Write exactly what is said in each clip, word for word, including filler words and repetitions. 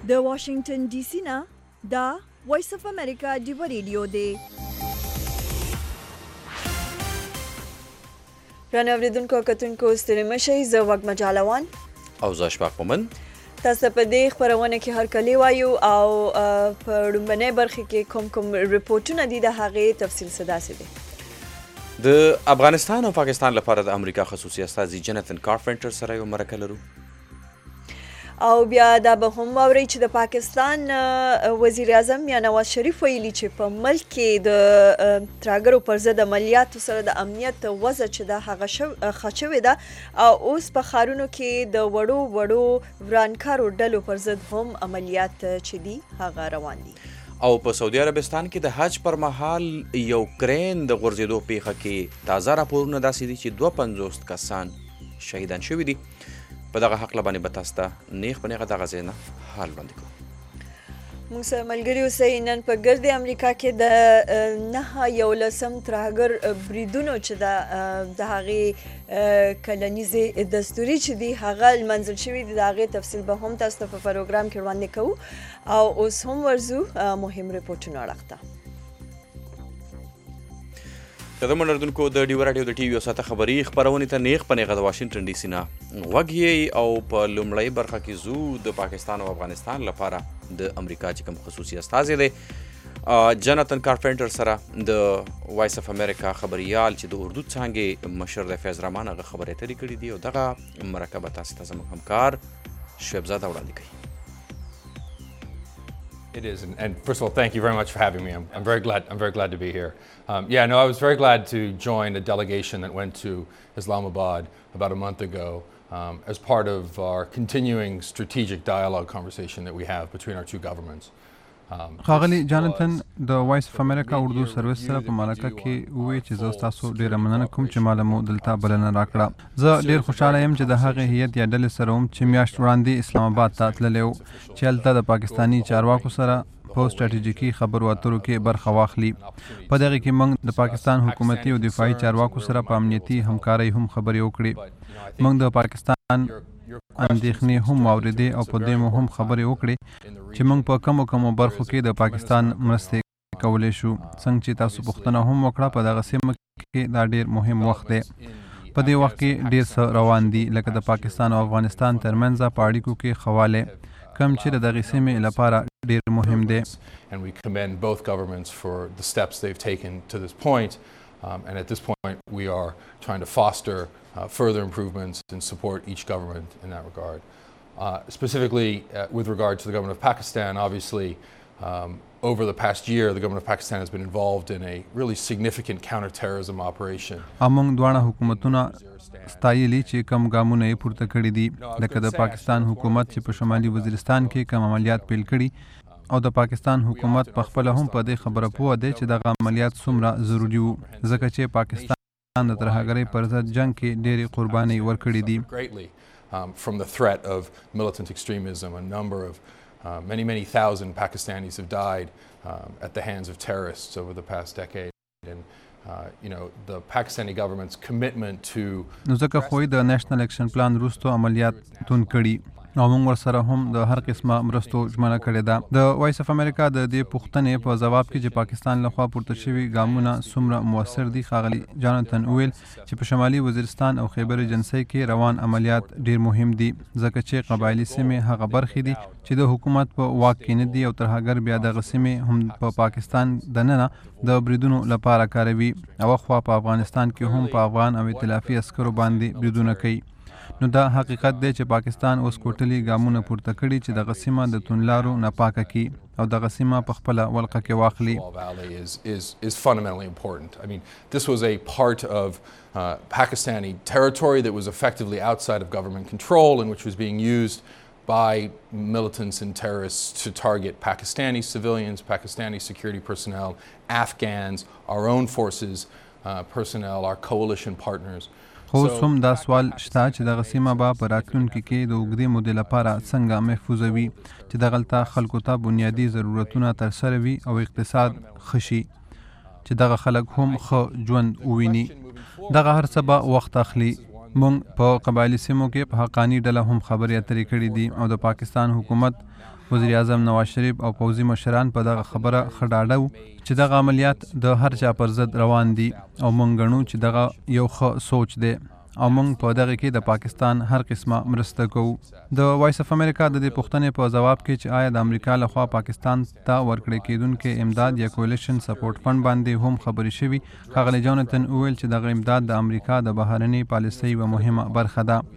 د واشنگټن ډي سي نه دا وایس اف امریکا ډیو ریډیو دی. رانه اوریدونکو کتونکو ستړي مشئ، زه وږمه جالوان او زه اشفاق مومن. تاسو په دې خبرونه کې هر کلی وایو او په لومبنۍ برخه کې کوم کوم ریپورتونه دي د هغې تفصیل څه داسې دی. د افغانستان او پاکستان لپاره د امریکا خصوصي استازي جنتن کارپنټر سره یو مرکه لرو، او بیا دا به هم واورئ چې د پاکستان وزیر اعظم یا نواز شریف ویلي چې په ملک کې د ترهګرو پر ضد عملیاتو سره د امنیت وضع چې ده هغه ښه شوې ده او اوس په ښارونو کې د وړو وړو ورانکارو ډلو پر ضد هم عملیات چې دي هغه روان دي. او په سعودي عربستان کې د حج پر مهال یو کرین د غورځېدو پیښه کې تازه راپورونه داسې دي چې دوه پنځوس کسان شهیدان شوي دي. په دغه حق باندې به تاسو ته نیغ په نیغه دغه ځای نه حال وړاندې کوو. موږ سره ملګري اوسئ. نن په ګرد امریکا کې د نهه یولسم ترهګر بریدونو چې د د هغې کلنیزې دستوري چې دي هغه لمنځل شوي دي، د هغې تفصیل به هم تاسو ته په پروګرام کې وړاندې کوو. او اوس هم ورځو مهم ریپورټونه اړخ ته. قدرمن اردونکو، د ډیو راډیو د ټي وي او ساته خبري خپرونې ته نیغ په نیغه د واشنګټن ډي سي نه غوږ یې. او په لومړۍ برخه کې زو د پاکستان او افغانستان لپاره د امریکا چې کوم خصوصي استازی دی جنتن کارپنټر سره د وایس اف امریکا خبريال چې د اردو څانګې مشر د فیض رحمان هغه خبرې اترې کړي دي او دغه مرکه به تاسو ته زموږ همکار شعیب زاده وړاندې کوي. It is, and, and first of all, thank you very much for having me. I'm, I'm very glad. I'm very glad to be here. Um, yeah, no, I was very glad to join a delegation that went to Islamabad about a month ago um, as part of our continuing strategic dialogue conversation that we have between our two governments. ښاغلی جانتن د وایس اف امریکا اردو سرویس سره په مرکه کې وویل چې زه ستاسو ډیره مننه کوم چې ماله مو دلته بلنه راکړه. زه ډیر خوشحاله یم چې د هغې هیئت یا ډلې سره وم چې میاشت وړاندې اسلام آباد ته تللی و چې هلته د پاکستاني چارواکو سره په سټراټیژیکي خبرو اترو کې برخه واخلي. په دغه کې موږ د پاکستان حکومتي او دفاعي چارواکو سره په امنیتي همکارۍ هم خبرې وکړې. موږ د پاکستان اندېښنې هم واورېدې او په دې مو هم خبرې وکړې چې موږ په کمو کمو برخو کې د پاکستان مرستې کولی شو. څنګه چې تاسو پوښتنه هم وکړه، په دغه سیمه کې دا ډېر مهم وخت دی. په دې وخت کې ډېر څه روان دي لکه د پاکستان او افغانستان ترمنځ په اړیکو کې ښه والی کم چې د دغې سیمې لپاره ډېر مهم دی. And we commend both governments for the steps they've taken to this point. Um, and at this point, we are trying to foster uh, further improvements and support each government in that regard. Uh, specifically, uh, with regard to the government of Pakistan, obviously, um, over the past year, the government of Pakistan has been involved in a really significant counterterrorism operation. امong دواړه حکومتونه ستایلي چې کم ګامونه یې پورته کړي دي، لکه د پاکستان حکومت چې په شمالي وزیرستان کې کم عملیات پیل کړي او د پاکستان حکومت په خپله هم په دې خبره پوه دی چې دغه عملیات څومره ضروري وو، ځکه چې پاکستان د ترهګرۍ پر ضد جنګ کې ډېرې قربانۍ ورکړي دي. Um, from the threat of militant extremism, a number of uh, many, many thousand Pakistanis have died um, at the hands of terrorists over the past decade. And, uh, you know, the Pakistani government's commitment to... نو ځکه خو د نېشنل اکشن پلان وروستو عملیات توند کړي او موږ ورسره هم د هر قسمه مرستو ژمنه کړې ده. د وایس اف امریکا د دې پوښتنې په ځواب کې چې پاکستان لخوا پورته شوي ګامونه څومره مؤثر دي، ښاغلي جانتن وویل چې په شمالي وزیرستان او خیبر جنسۍ کې روان عملیات ډیر مهم دي ځکه چې قبایلي سیمې هغه برخې دي چې د حکومت په واک کې نه دي او ترهګر بیا دغه سیمې هم په پاکستان دننه د بریدونو لپاره کاروي او خوا په افغانستان کې هم په افغان او ائتلافي عسکرو باندې بریدونه کوي. نو دا حقیقت دی چې پاکستان اوس کوټلي ګامونه پورته کړي چې دغه سیمه د تونلارو ناپاکه کړي او دغه سیمه په خپله ولقه کې واخلي. is fundamentally important. I mean, this was a part of uh, Pakistani territory that was effectively outside of government control and which was being used by militants and terrorists to target Pakistani civilians, Pakistani security personnel, Afghans, our own forces uh, personnel, our coalition partners. خو هم دا سوال شته چې دغه سیمه به په راتلونکي کې د اوږدې مودې لپاره څنګه محفوظه وي چې دغلته خلکو ته بنیادي ضرورتونه ترسره وي او اقتصاد ښه شي چې دغه خلک هم ښه ژوند وویني. دغه هر څه به وخت اخلي. موږ په قبایلي سیمو کې په حقاني ډله هم خبرې اترې کړې دي او د پاکستان حکومت وزیر اعظم نواز شریف او پوځي مشران په دغه خبره ښه ډاډه وو چې دغه عملیات د هر چا پر ضد روان دي او موږ ګڼو چې دغه یو ښه سوچ دی او موږ په دغه کې د پاکستان هر قسمه مرسته کوو. د وایس اف امریکا د دې پوښتنې په ځواب کې چې آیا د امریکا لخوا پاکستان ته ورکړی کېدونکې امداد یا کولیشن سپورټ فند باندې هم خبرې شوي، ښاغلی جوناتن وویل چې دغه امداد د امریکا د بهرنۍ پالیسۍ یوه مهمه برخه ده.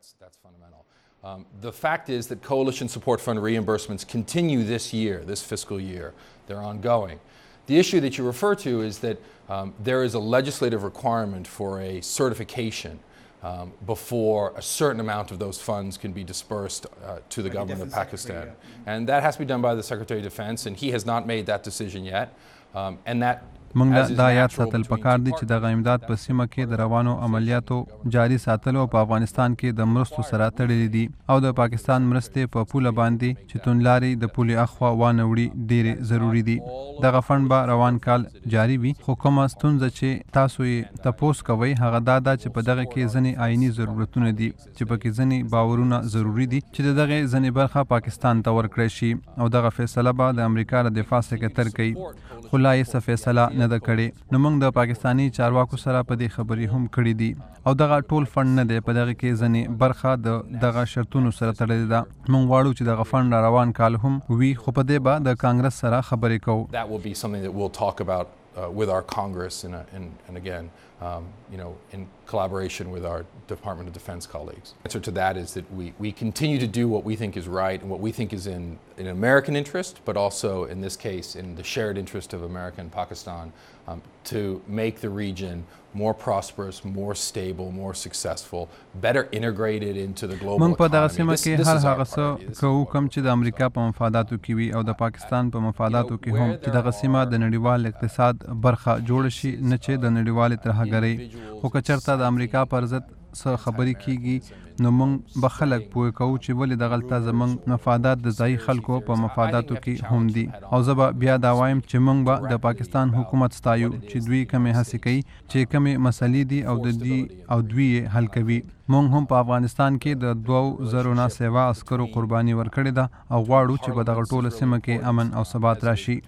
Um, the fact is that coalition support fund reimbursements continue this year, this fiscal year. They're ongoing. The issue that you refer to is that um, there is a legislative requirement for a certification um, before a certain amount of those funds can be dispersed uh, to the government of Pakistan. And that has to be done by the Secretary of Defense, and he has not made that decision yet. Um, and that موږ دا یاد ساتل پکار دي چې دغه امداد په سیمه کې د روانو عملیاتو جاري ساتلو په افغانستان کې د مرستو سره تړلي دي او د پاکستان مرستې په پوله باندې چې توندلارې د پولې اخوا وانه وړي ډېرې ضروري دي. دغه فند به روان کال جاري وي، خو کومه ستونزه چې تاسو یې تپوس کوئ هغه دا ده چې په دغه کې ځینې آئیني ضرورتونه دي چې پکې ځینې باورونه ضروري دي چې د دغې ځینې برخه پاکستان ته ورکړی شي او دغه فیصله به د امریکا د دفاع سکرټر کوي، خو لا یې څه فیصله نه ده کړې. نو موږ د پاکستاني چارواکو سره په دې خبرې هم کړې دي او دغه ټول فند نه دی، په دغه کې ځینې برخه د دغه شرطونو سره تړلې ده. موږ غواړو چې دغه فند را روان کال هم وي، خو په دې به د کانګرس سره خبرې کوو. That will be something that we'll talk about uh, with our Congress and, uh, and, and again, um, you know, in collaboration with our Department of Defense colleagues. The answer to that is that we, we continue to do what we think is right and what we think is in, in American interest, but also in this case in the shared interest of America and Pakistan um, to make the region more prosperous, more stable, more successful, better integrated into the global economy. موږ په دغه سیمه کې هر هغه څه کوو کوم چې د امریکا په مفاداتو کې وي او د پاکستان په مفاداتو کې هم، چې دغه سیمه د نړیوال اقتصاد برخه جوړ شي، نه چې د نړیوالې ترهګرۍ. خو که چېرته د امریکا پر ضد څه خبرې کیږي نو موږ به خلک پوه کوو چې ولې دغلته زموږ مفادات د ځایي خلکو په مفاداتو کې هم دي. او زه به بیا دا وایم چې موږ به د پاکستان حکومت ستایو چې دوی کمې هڅې کوي چې کمې مسلې دي او د دوی او دوی یې حل کوي. موږ هم په افغانستان کې د دوو زرو نه سیوا عسکرو قرباني ورکړې ده او غواړو چې په دغه ټوله سیمه کې امن او ثبات راشي.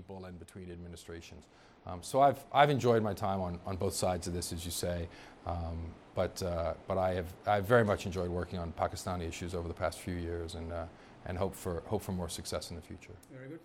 Um, so I've I've enjoyed my time on, on both sides of this, as you say, um, but uh, but I have I've very much enjoyed working on Pakistani issues over the past few years, and uh, and hope for hope for more success in the future. Very good.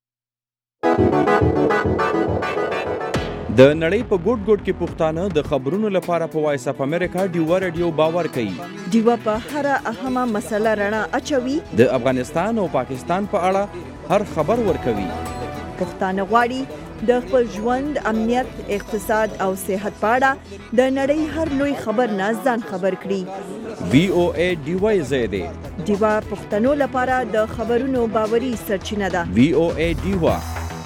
د نړۍ په ګوټ ګوټ کې پښتانه د خبرونو لپاره په وایس اف امریکا ډیوا رادیو باور کوي. ډیوا په هر اهمه مسله رڼا اچوي، د افغانستان او پاکستان په اړه هر خبر ورکوي. پښتانه غواړي د خپل ژوند، امنیت، اقتصاد او صحت په اړه د نړۍ هر لوی خبر نه ځان خبر کړي. وی او ای ډیوا زیاده ډیوا پښتنو لپاره د خبرونو باوري سرچینه ده. وی او ای ډیوا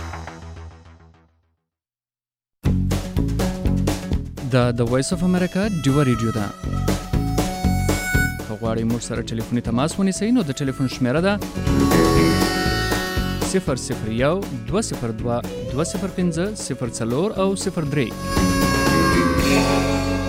دا د وایس اف امریکا ډیوا ریډیو ده. که غواړئ موږ سره ټلیفوني تماس ونیسئ نو د ټلیفون شمیره ده صفر صفر یو دوه صفر دوه دوه صفر پنځه صفر څلور او صفر درې.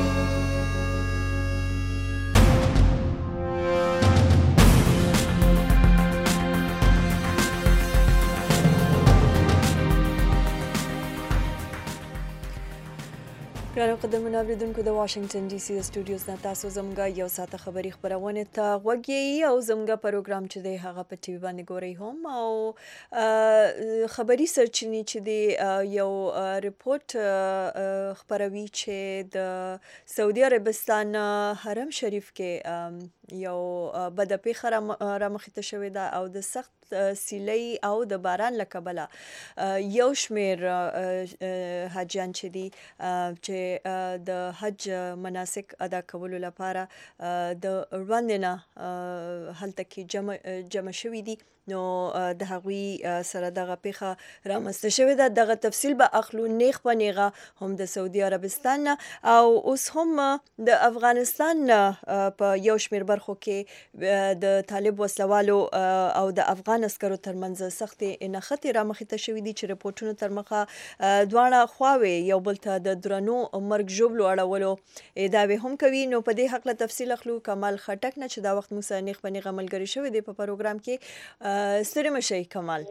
ګرانو قدرمنو اوریدونکو، د واشنگټن ډي سي د سټوډیوز نه تاسو زموږ یو ساعته خبري خپرونې ته غوږ یې او زموږ پروګرام چې دی هغه په ټي وي باندې ګورئ هم او خبري سرچینې چې دی یو ریپورت خپروي چې د سعودي عربستان حرم شریف کې یو بده پیښه رامخې ته شوې ده او د سخت سیلۍ او د باران له کبله یو شمېر حاجیان چې دي چې د حج مناسک ادا کولو لپاره د وړاندې نه هلته کې جمع جمع شوي دي، نو د هغوی سره دغه پیښه رامنځته شوې ده. دغه تفصیل به اخلو نیغ په نیغه هم د سعودي عربستان نه او اوس هم د افغانستان په یو شمېر برخو کې د طالب وسلوالو او د افغان افغان عسکرو ترمنځ سختې نښتې رامخې ته شوي دي چې رپورټونو تر مخه دواړه خواوې یو بل ته د درنو مرګ ژوبلو اړولو ادعاوې هم کوي. نو په دې هکله تفصیل اخلو کمال خټک نه چې دا وخت موږ سره نیغ په نیغه ملګری شوی دی په پروګرام کې. ستړي مه شئ کمال.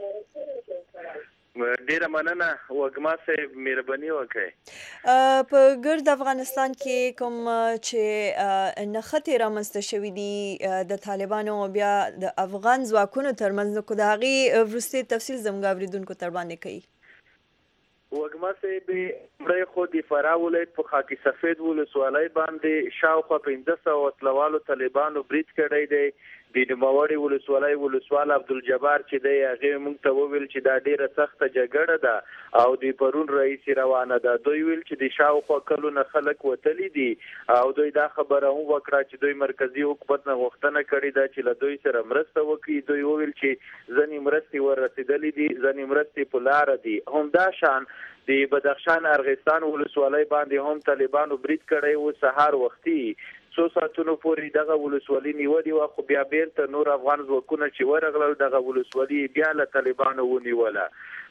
ډیره مننه وګما صاحب، مهرباني وکړئ. په ګرد افغانستان کې کوم چې نښتې رامنځته شوي دي د طالبانو او بیا د افغان ځواکونو ترمنځ، نو د هغې وروستي تفصیل زموږ اورېدونکو تر باندې کوي. وګما صاحب مړی خو د فراه ولایت په خاکی سفید ولسوالۍ باندې شاوخوا پنځه سوه وسلوالو طالبانو برید کړی دی. د نوموړي ولسوالۍ ولسوال عبدالجبار چې دی هغې موږ ته وویل چې دا ډېره سخته جګړه ده او د پرون رئیس روانه ده. دوی ویل چې د شاوخوا کلونه خلک وتلي دي او دوی دا خبره هم وکړه چې دوی مرکزي حکومت نه غوښتنه کړې ده چې له دوی سره مرسته وکړي. دوی وویل چې ځینې مرستې ورسېدلې دي، ځینې مرستې په لاره دي. همدا شان د بدخشان ارغستان ولسوالۍ باندې هم طالبانو برید کړی و سهار وختي. څو ساعتونو پورې دغه ولسوالي نیولې وه، خو بیا بیرته نور افغان ځواکونه چې ورغلل دغه ولسوالي بیا له طالبانو ونیوله.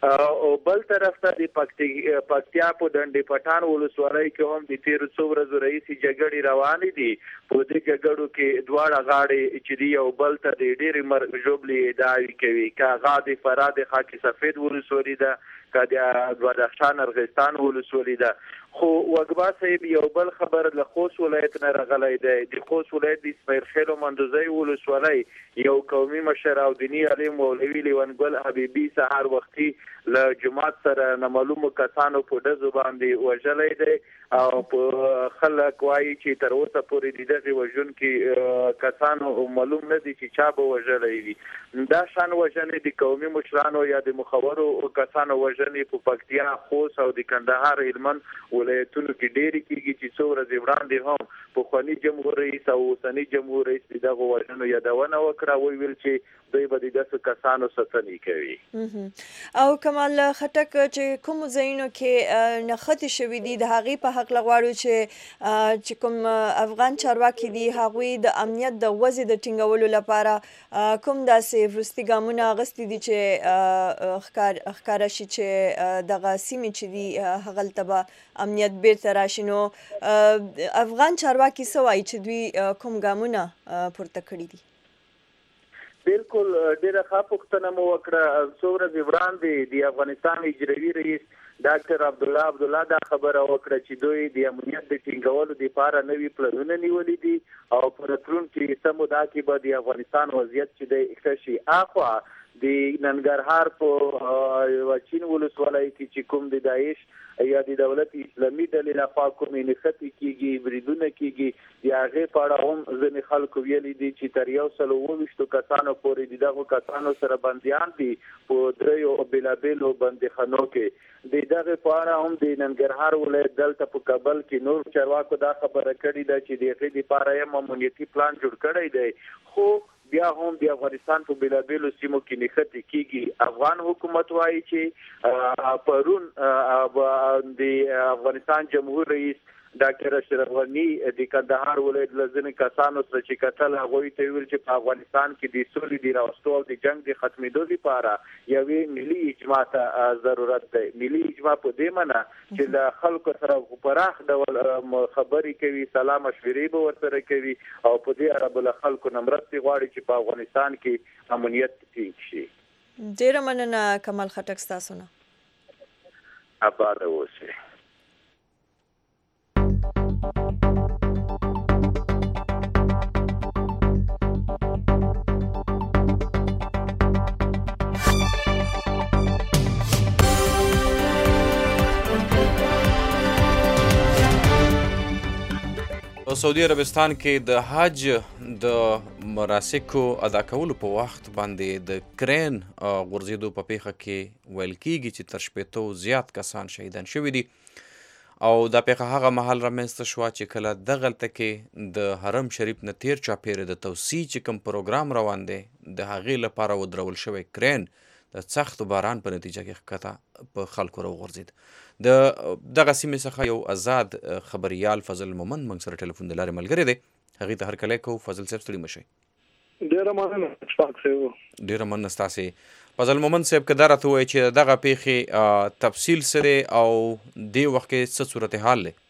او بل طرف ته د پکتیا په ډنډې پټان ولسوالۍ کې هم د تیرو څو ورځو راهیسې جګړې روانې دي. په دې جګړو کې دواړه غاړې چې دي یو بل ته د ډېرې مرګ ژوبلې ادعاوې کوي، که هغه د فراه د خاک سفید ولسوالي ده، که د بدخشان ارغستان ولسوالي ده. خو وګبا صاحب یو بل خبر له خوست ولایت نه راغلی دی. د خوست ولایت د اسماعیل مندوزی ولسوالۍ یو قومي مشر او دیني عالم مولوي لیونګل حبیبي سهار وختي له جماعت سره نامعلومو کسانو په ډزو باندې وژلی دی او په خلک وایي چې تر اوسه پورې د دغې وژونکي کسانو معلوم نه دي چې چا به وژلی وي. دا شان وژنې د قومي مشرانو یا د مخورو کسانو وژنې په پکتیا، خوست او د کندهار هلمند ولایتونو کې ډېرې کېږي چې څو ورځې وړاندې هم پخواني جمهور رئیس او اوسني جمهور رئیس د دغو وژنو یادونه وکړه. ویل چې دوی به د داسې کسانو ستنې کوي. او کمال خټک چې کوم ځایونو کې نښتې شوي دي د هغې په هکله غواړو چې چې کوم افغان چارواکي دي هغوی د امنیت د وضع د ټینګولو لپاره کوم داسې وروستي ګامونه اخیستي دي چې ښکاره شي چې دغه سیمې چې دي هغلته به امنیت بیرته راشي. نو افغان چارواکي څه وایي چې دوی کوم ګامونه پورته کړي دي؟ بالکل ډیره ښه پوښتنه مو وکړه. څو ورځې وړاندې د افغانستان اجرایي رئیس ډاکټر عبدالله عبدالله دا خبره وکړه چې دوی د امنیت د ټینګولو دپاره نوي پلانونه نیولي دي او په راتلونکي څه موده کې به د افغانستان وضعیت چې دی ښه شي. اخوا د ننګرهار په واچین ولسوالۍ کې چې کوم د داعش یا د دولت اسلامي ډلې لخوا کومې نښتې کېږي، بریدونه کېږي، د هغې په اړه هم ځینې خلکو ویلي دي چې تر یو سل اووه ویشتو کسانو پورې د دغو کسانو سره بندیان دي په دریو بېلابېلو بندیخانو کې. د دغې په اړه هم د ننګرهار ولایت دلته په کابل کې نور چارواکو دا خبره کړې ده چې د هغې دپاره یې امنیتي پلان جوړ کړی دی. خو بیا هم د افغانستان په بېلابېلو سیمو کې نښتې کېږي. افغان حکومت وایي چې پرون د افغانستان جمهور رئیس ډاکټر اشرف غني د کندهار ولایت له ځینې کسانو سره چې کتل هغوی ته ویل چې په افغانستان کې د سولې د راوستو او د جنګ د ختمېدو لپاره یوې ملي اجماع ته ضرورت دی. ملي اجماع په دې معنی چې له خلکو سره په پراخ ډول خبرې کوي، سلا مشورې به ورسره کوي او په دې اړه به له خلکو نه مرستې غواړي چې په افغانستان کې امنیت ټینګ شي. ډېره مننه کمال خټک ستاسو نه. آباده اوسئ. سعودي عربستان کې د حج د مراسکو ادا کولو په وخت باندې د کرین غورځېدو په پیښه کې ویل کېږي چې تر شپېتو زیات کسان شهیدان شوي دي او دا پیښه هغه مهال رامنځته شوه چې کله دغلته کې د حرم شریف نه تیر چاپیره د توسعې چې کوم پروګرام روان دی د هغې لپاره ودرول شوی کرین د سخت باران په نتیجه کې ښکته په خلکو راوغورځېد. د دغه سیمې څخه یو آزاد خبریال فضل مومند موږ سره ټلیفون د لارې ملګری دی، هغې ته هرکلی کوو. فضل صاحب ستړي مه شئ. ډیره مننه اشفاق صاحب. ډیره مننه ستاسې. فضل مومند صاحب که دا راته ووایي چې دغه پیښې تفصیل سره او دې وخت کې څه صورتحال دی؟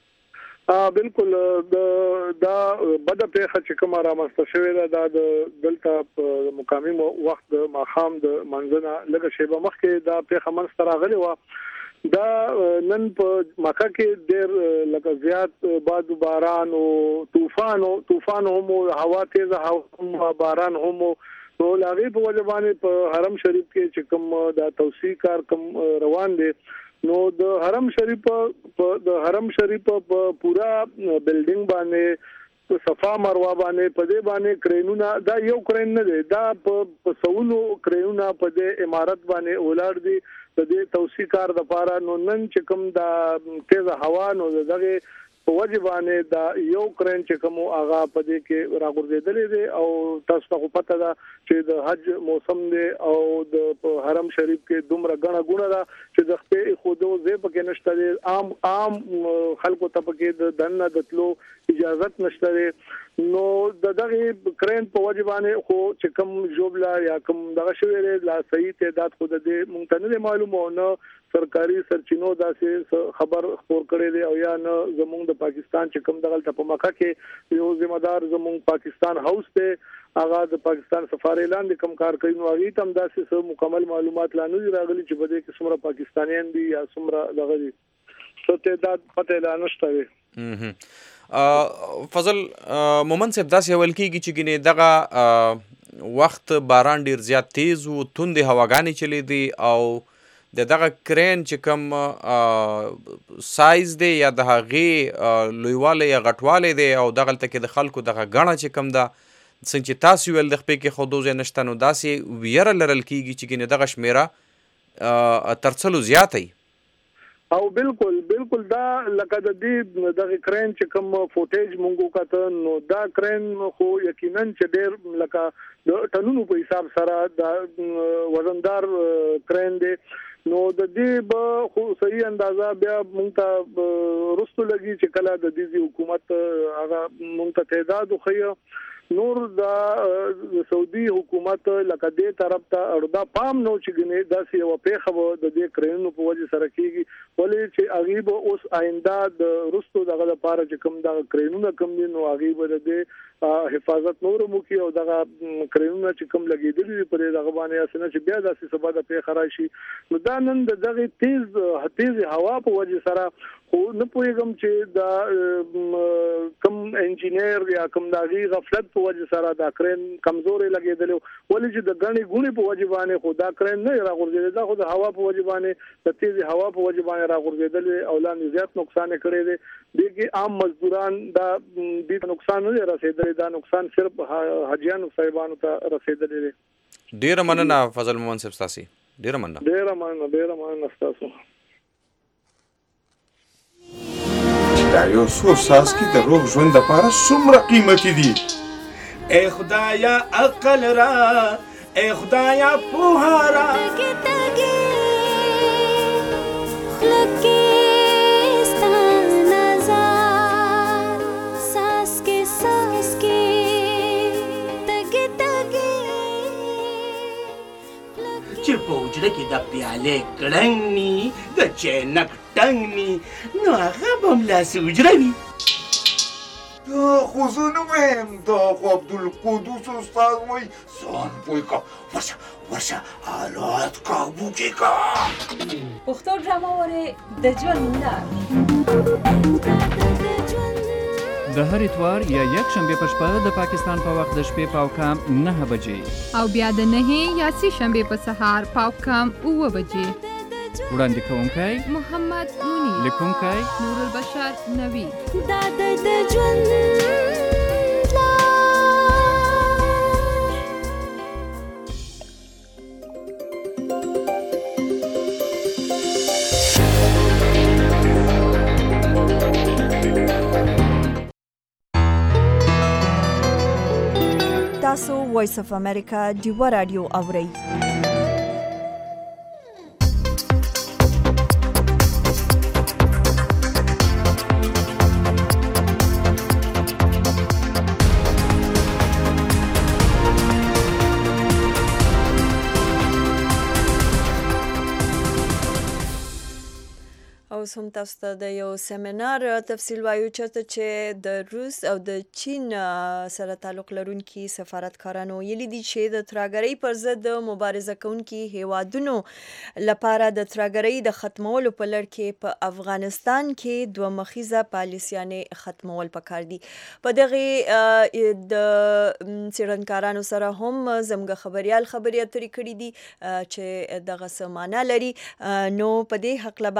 بالکل دا بده پیښه چې کومه رامنځته شوې ده دا د دلته په مقامي وخت د ماښام د منځنه لږه شیبه مخکې دا پیښه منځته راغلې وه. دا نن په مکه کې ډېر لکه زیات باد باران او طوفان او طوفان هم هوا تیزه هوا باران هم نو لاغي په وجه باندې په حرم شریف کې چې کوم دا توسيع کار کوم روان دي نو د حرم شریف په د حرم شریف په پورا بلډینګ باندې صفا مروه باندې په دې باندې کرینونه دا یو کرین نه دی دا په سوونو کرینونه په دې عمارت باندې ولر دي د دې توسيع کار د پاره نو نن چې کوم دا تیز هوا نو دغه په وجه باندې دا یو کرین چې کوم هغه په دې کې راغورځېدلې دي او تاسو ته پته ده چې د حج موسم دی او د حرم شریف کې دومره غڼه غونه ده چې د خپل خودو زې پکې نشته دي عام عام خلکو ته پکې د دنه دتلو اجازه نشته نو د دغه کرین په وجه باندې خو چې کوم جوبلا یا کوم دغه شویره لا صحیح تعداد خود دې مونږ ته نه معلومه نه سرکاري سرچینو داسې خبر خبر کړي دي او یا نه زموږ د پاکستان چې کوم دغه په مکه کې یو ذمہ دار زموږ پاکستان هاوس ته هغه د پاکستان سفارت اعلان د کم کار کوي نو هغه تم داسې سم مکمل معلومات لانه راغلي چې بده کې څومره پاکستانیان دي یا څومره دغه دي څه تعداد پته اعلان نشته. فضل مومند صاحب داسې ول کېږي چې ګینه دغه وخت باران ډیر زیات تیز او توند هواګانی چلی دي او د دغه کرین چې کوم سایز دی یا د هغې لویوالی یا غټوالی دی او دغلته کې د خلکو دغه ګڼه چې کوم ده څنګه چې تاسو ویل د خپې کې خودو ځای نشته نو داسې ویره لرل کېږي چې ګینې دغه شمیره تر څلو زیاته او بالکل بالکل دا لکه د دې دغه کرین چې کوم فوټیج مونږ وکړ نو دا کرین خو یقینا چې ډېر لکه د ټنونو په حساب سره د وزندار کرین دی نو د دې به خو صحیح اندازه بیا مونږ ته رستو لګي چې کله د دې حکومت هغه مونږ ته تعداد خو نور دا سعودي حکومت لکه دې طرف ته اړدا پام نو چې ګنې داسې یو پیښه د دې کرینو په وجه سره کیږي ولې چې هغه به اوس آینده د رستو دغه لپاره چې کوم دا کرینونه کم دي نو هغه به د حفاظت نور مو کې او دغه کرینونه چې کوم لګیدلي پر دغه باندې اسنه چې بیا داسې سبا د پیښه راشي نو دا نن دغه تیز تیز هوا په وجه سره خو نه پوهیږم چې دا کم انجینیر یا کم داغي غفلت په وجه سره دا کرین کمزوري لګیدل ولې چې د غني غوني په وجه باندې خو دا کرین نه راغورځیدل دا خو د هوا په وجه باندې د تیز هوا په وجه باندې راغورځیدل او لا زیات نقصان کړی دی دغه عام مزدوران دا د نقصان نه رسیدل دا نقصان صرف حاجیانو صاحبانو ته رسیدل دی. ډیر مننه فضل مومند صاحب تاسو ډیر مننه ډیر مننه ډیر مننه تاسو. دا یو څو ساسکي د روغ ژوند لپاره څومره قیمتي دي. ای خدایا عقل را ای خدایا پوها را چې په وجره کې د پیالې کړنګ ني د چینک ټنګ ني نو هغه به ملاسې وجره وي. دا خو زه نه وایم دا خو عبدالقدوس استاد وایي ځان پوه کړه ورشه ورشه حالات قابو کې کړه. پښتو ډرامه وارې د ژوند لار د هر اتوار یا یک شنبه په شپه د پاکستان په وخت د شپې پاو کم نه بجې او بیا د نهه یا سه شنبه په سهار پاو کم اوه بجې. وړاندې کوونکی محمد منیر، لیکونکی نور البشر نوید. دا د ژوند تاسو وایس اف امریکا دیوا رادیو اورئ. اوس هم تاسو ته د یو سیمینار تفصیل وایو چېرته چې د روس او د چین سره تعلق لرونکي سفارتکارانو ویلي دي چې د ترهګرۍ پر ضد د مبارزه کوونکي هیوادونو لپاره د ترهګرۍ د ختمولو په لړ کې په افغانستان کې دوه مخیزه پالیسیانې ختمول پکار دي. په دغه د څېړنکارانو سره هم زموږ خبريال خبرې اترې کړي دي چې دغه څه معنا لري. نو په دې حق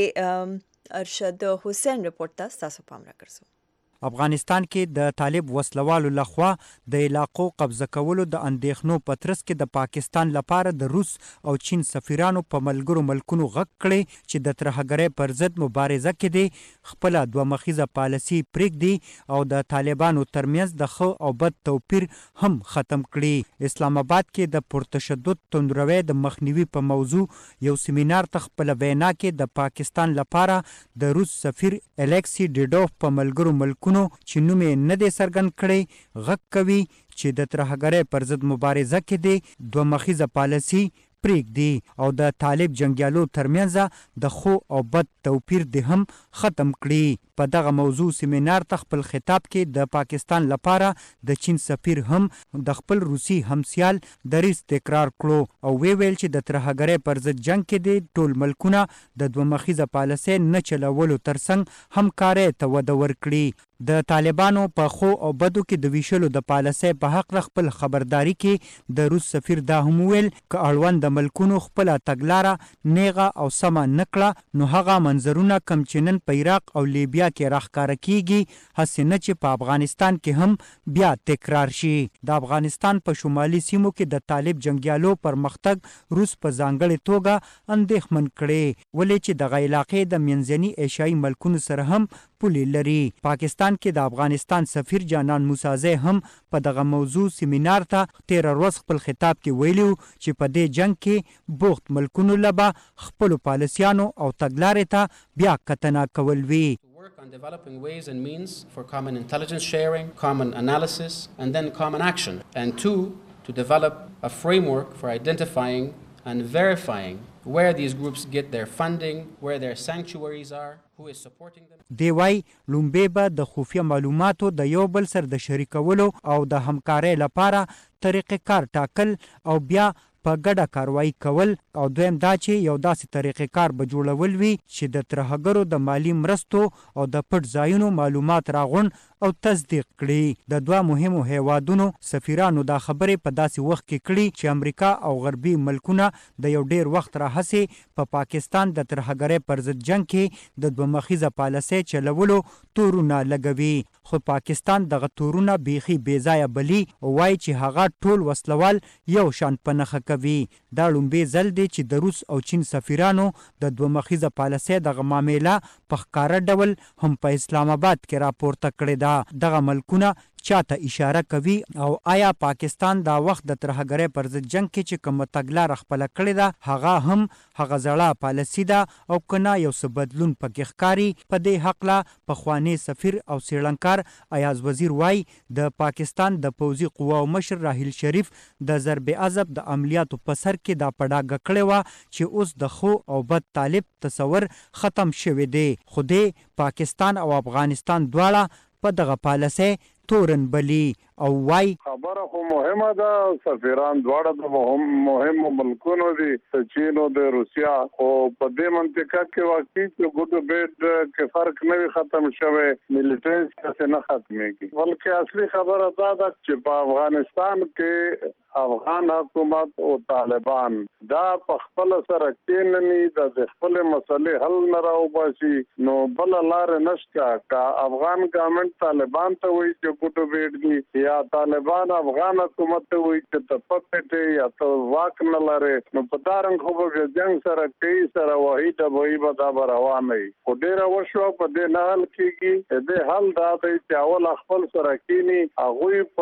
باندې ارشد حسین رپورټ ته تاسو پام راکړئ. افغانستان کې د طالب وسلوالو لخوا د علاقو قبضه کولو د اندېښنو په ترڅ کې د پاکستان لپاره د روس او چین سفیرانو په ملګرو ملکونو غږ کړی چې د ترهګرۍ پر ضد مبارزه کې دي خپل دوه مخیزه پالیسي پرېږدي او د طالبانو ترمنځ د ښه او بد توپیر هم ختم کړي. اسلام آباد کې د پرتشدد توندروي د مخنیوي په موضوع یو سیمینار ته خپل وینا کې د پاکستان لپاره د روس سفیر الکسی ډیډوف په ملګرو ملکونو چې نوم یې نه دی څرګند کړی غږ کوي چې د ترهګرۍ پر ضد مبارزه کې دی دوه مخیزه پالیسي پرېږدي او د طالب جنګیالو ترمنځ د خو او بد توپیر دی هم ختم کړي. په دغه موضوع سیمینار ته خپل خطاب کې د پاکستان لپاره د چین سفیر هم د خپل روسي همسیال دریځ تکرار کړو او وی ویل چې د ترهګرۍ پر ضد جنګ کې دي ټول ملکونه د دوه مخیزه پالیسۍ نه چلولو ترڅنګ همکارۍ ته وده ورکړي. د طالبانو په خو او بدو کې د ویشلو د پالیسۍ په حق خپل خبرداري کې د روس سفیر دا هم ویل ک اړوند د ملکونو خپل تګلاره نیغه او سمه نکړه نو هغه منظرونه کم چنن په عراق او لیبیا کې راښکاره کیږي هسې نه چې په افغانستان کې هم بیا تکرار شي. د افغانستان په شمالي سیمو کې د طالب جنګیالو پرمختګ روس په ځانګړې توګه اندېښمن کړي ولې چې دغه علاقې د منځني ایشیایي ملکونو سره هم پولې لري. پاکستان کې د افغانستان سفیر جانان موسازی هم په دغه موضوع سیمینار ته تیر ورځ خپل خطاب کې ویلو چې په دې جنگ کې بوخت ملکونو لبا خپل پالیسیانو او تګلارې ته بیا کتنه کول وی. On developing ways and means for common intelligence sharing, common analysis, and then common action. And two, to develop a framework for identifying and verifying where these groups get their funding, where their sanctuaries are, who is supporting them. دی وای لومبې به د خفیه معلوماتو د یو بل سره د شریکولو او د همکارۍ لپاره طریقې کار ټاکل او بیا په ګډه کاروایی کول او دویم دا چې یو داسې طریقې کار به جوړول وي چې د ترهګرو د مالی مرستو او د پټ ځایونو معلومات راغونډ او تصدیق کړي. د دوه مهمو هیوادونو سفیرانو دا خبرې په داسې وخت کې کړي چې امریکا او غربي ملکونه د یو ډیر وخت راهیسې په پا پاکستان د ترهګرۍ پر ضد جنگ کې د دوه مخیزه پالیسۍ چلولو تورونه لګوي. خو پاکستان دغه تورونه بیخي بې ځایه بلي او وایي چې هغه ټول وسلوال یو شان په نښه کوي. دا لومبې ځل دی چې د روس او چین سفیرانو د دوه مخیزه پالیسۍ دغه معامله په ښکاره ډول هم په اسلام آباد کې راپورته کړې ده. دغه ملکونه چاته اشاره کوي او آیا پاکستان دا وخت د ترهګرۍ پر ضد جنگ کې چې کومه تګلاره خپله کړې ده هغه هم هغه زړه پالیسي ده او کنه یو څه بدلون پکې ښکاري. په دې هکله پخوانی سفیر او څېړنکار ایاز وزیر وایي د پاکستان د پوځي قواو مشر راحیل شریف د ضرب عضب د عملیاتو په سر کې دا پډاګه کړې وه چې اوس د خو او بد طالب تصور ختم شوی دی. خو دې پاکستان او افغانستان دواړه په دغه پالیسۍ تورن بلی او وای خبره خو مهمه ده. سفیران دواړه د مهم مهمو ملکونو دي د چین او د روسیا خو په دې منطقه کې واقعي چې ګوډو بیډ کې فرق نه وي ختم شوی ملیټنس څه نه ختمېږي بلکې اصلي خبره دا ده چې په افغانستان کې افغان حکومت او طالبان دا په خپل سره کېنني د خپل مسلې حل نه راوباسي نو بل لار نشته. کا افغان ګورنمنت طالبان ته وایي چې ګوډو بیډ دي یا طالبان افغان حکومت ته وایي چې ته پټې یا ته واک نه لري نو په دارنګ خو به جنگ سره کوي سره وایي ته وایي به دا به روان وي. خو ډېره وشوه په دې نه حل کېږي. دې حل دا دی چې اول خپل سره کېني هغوی په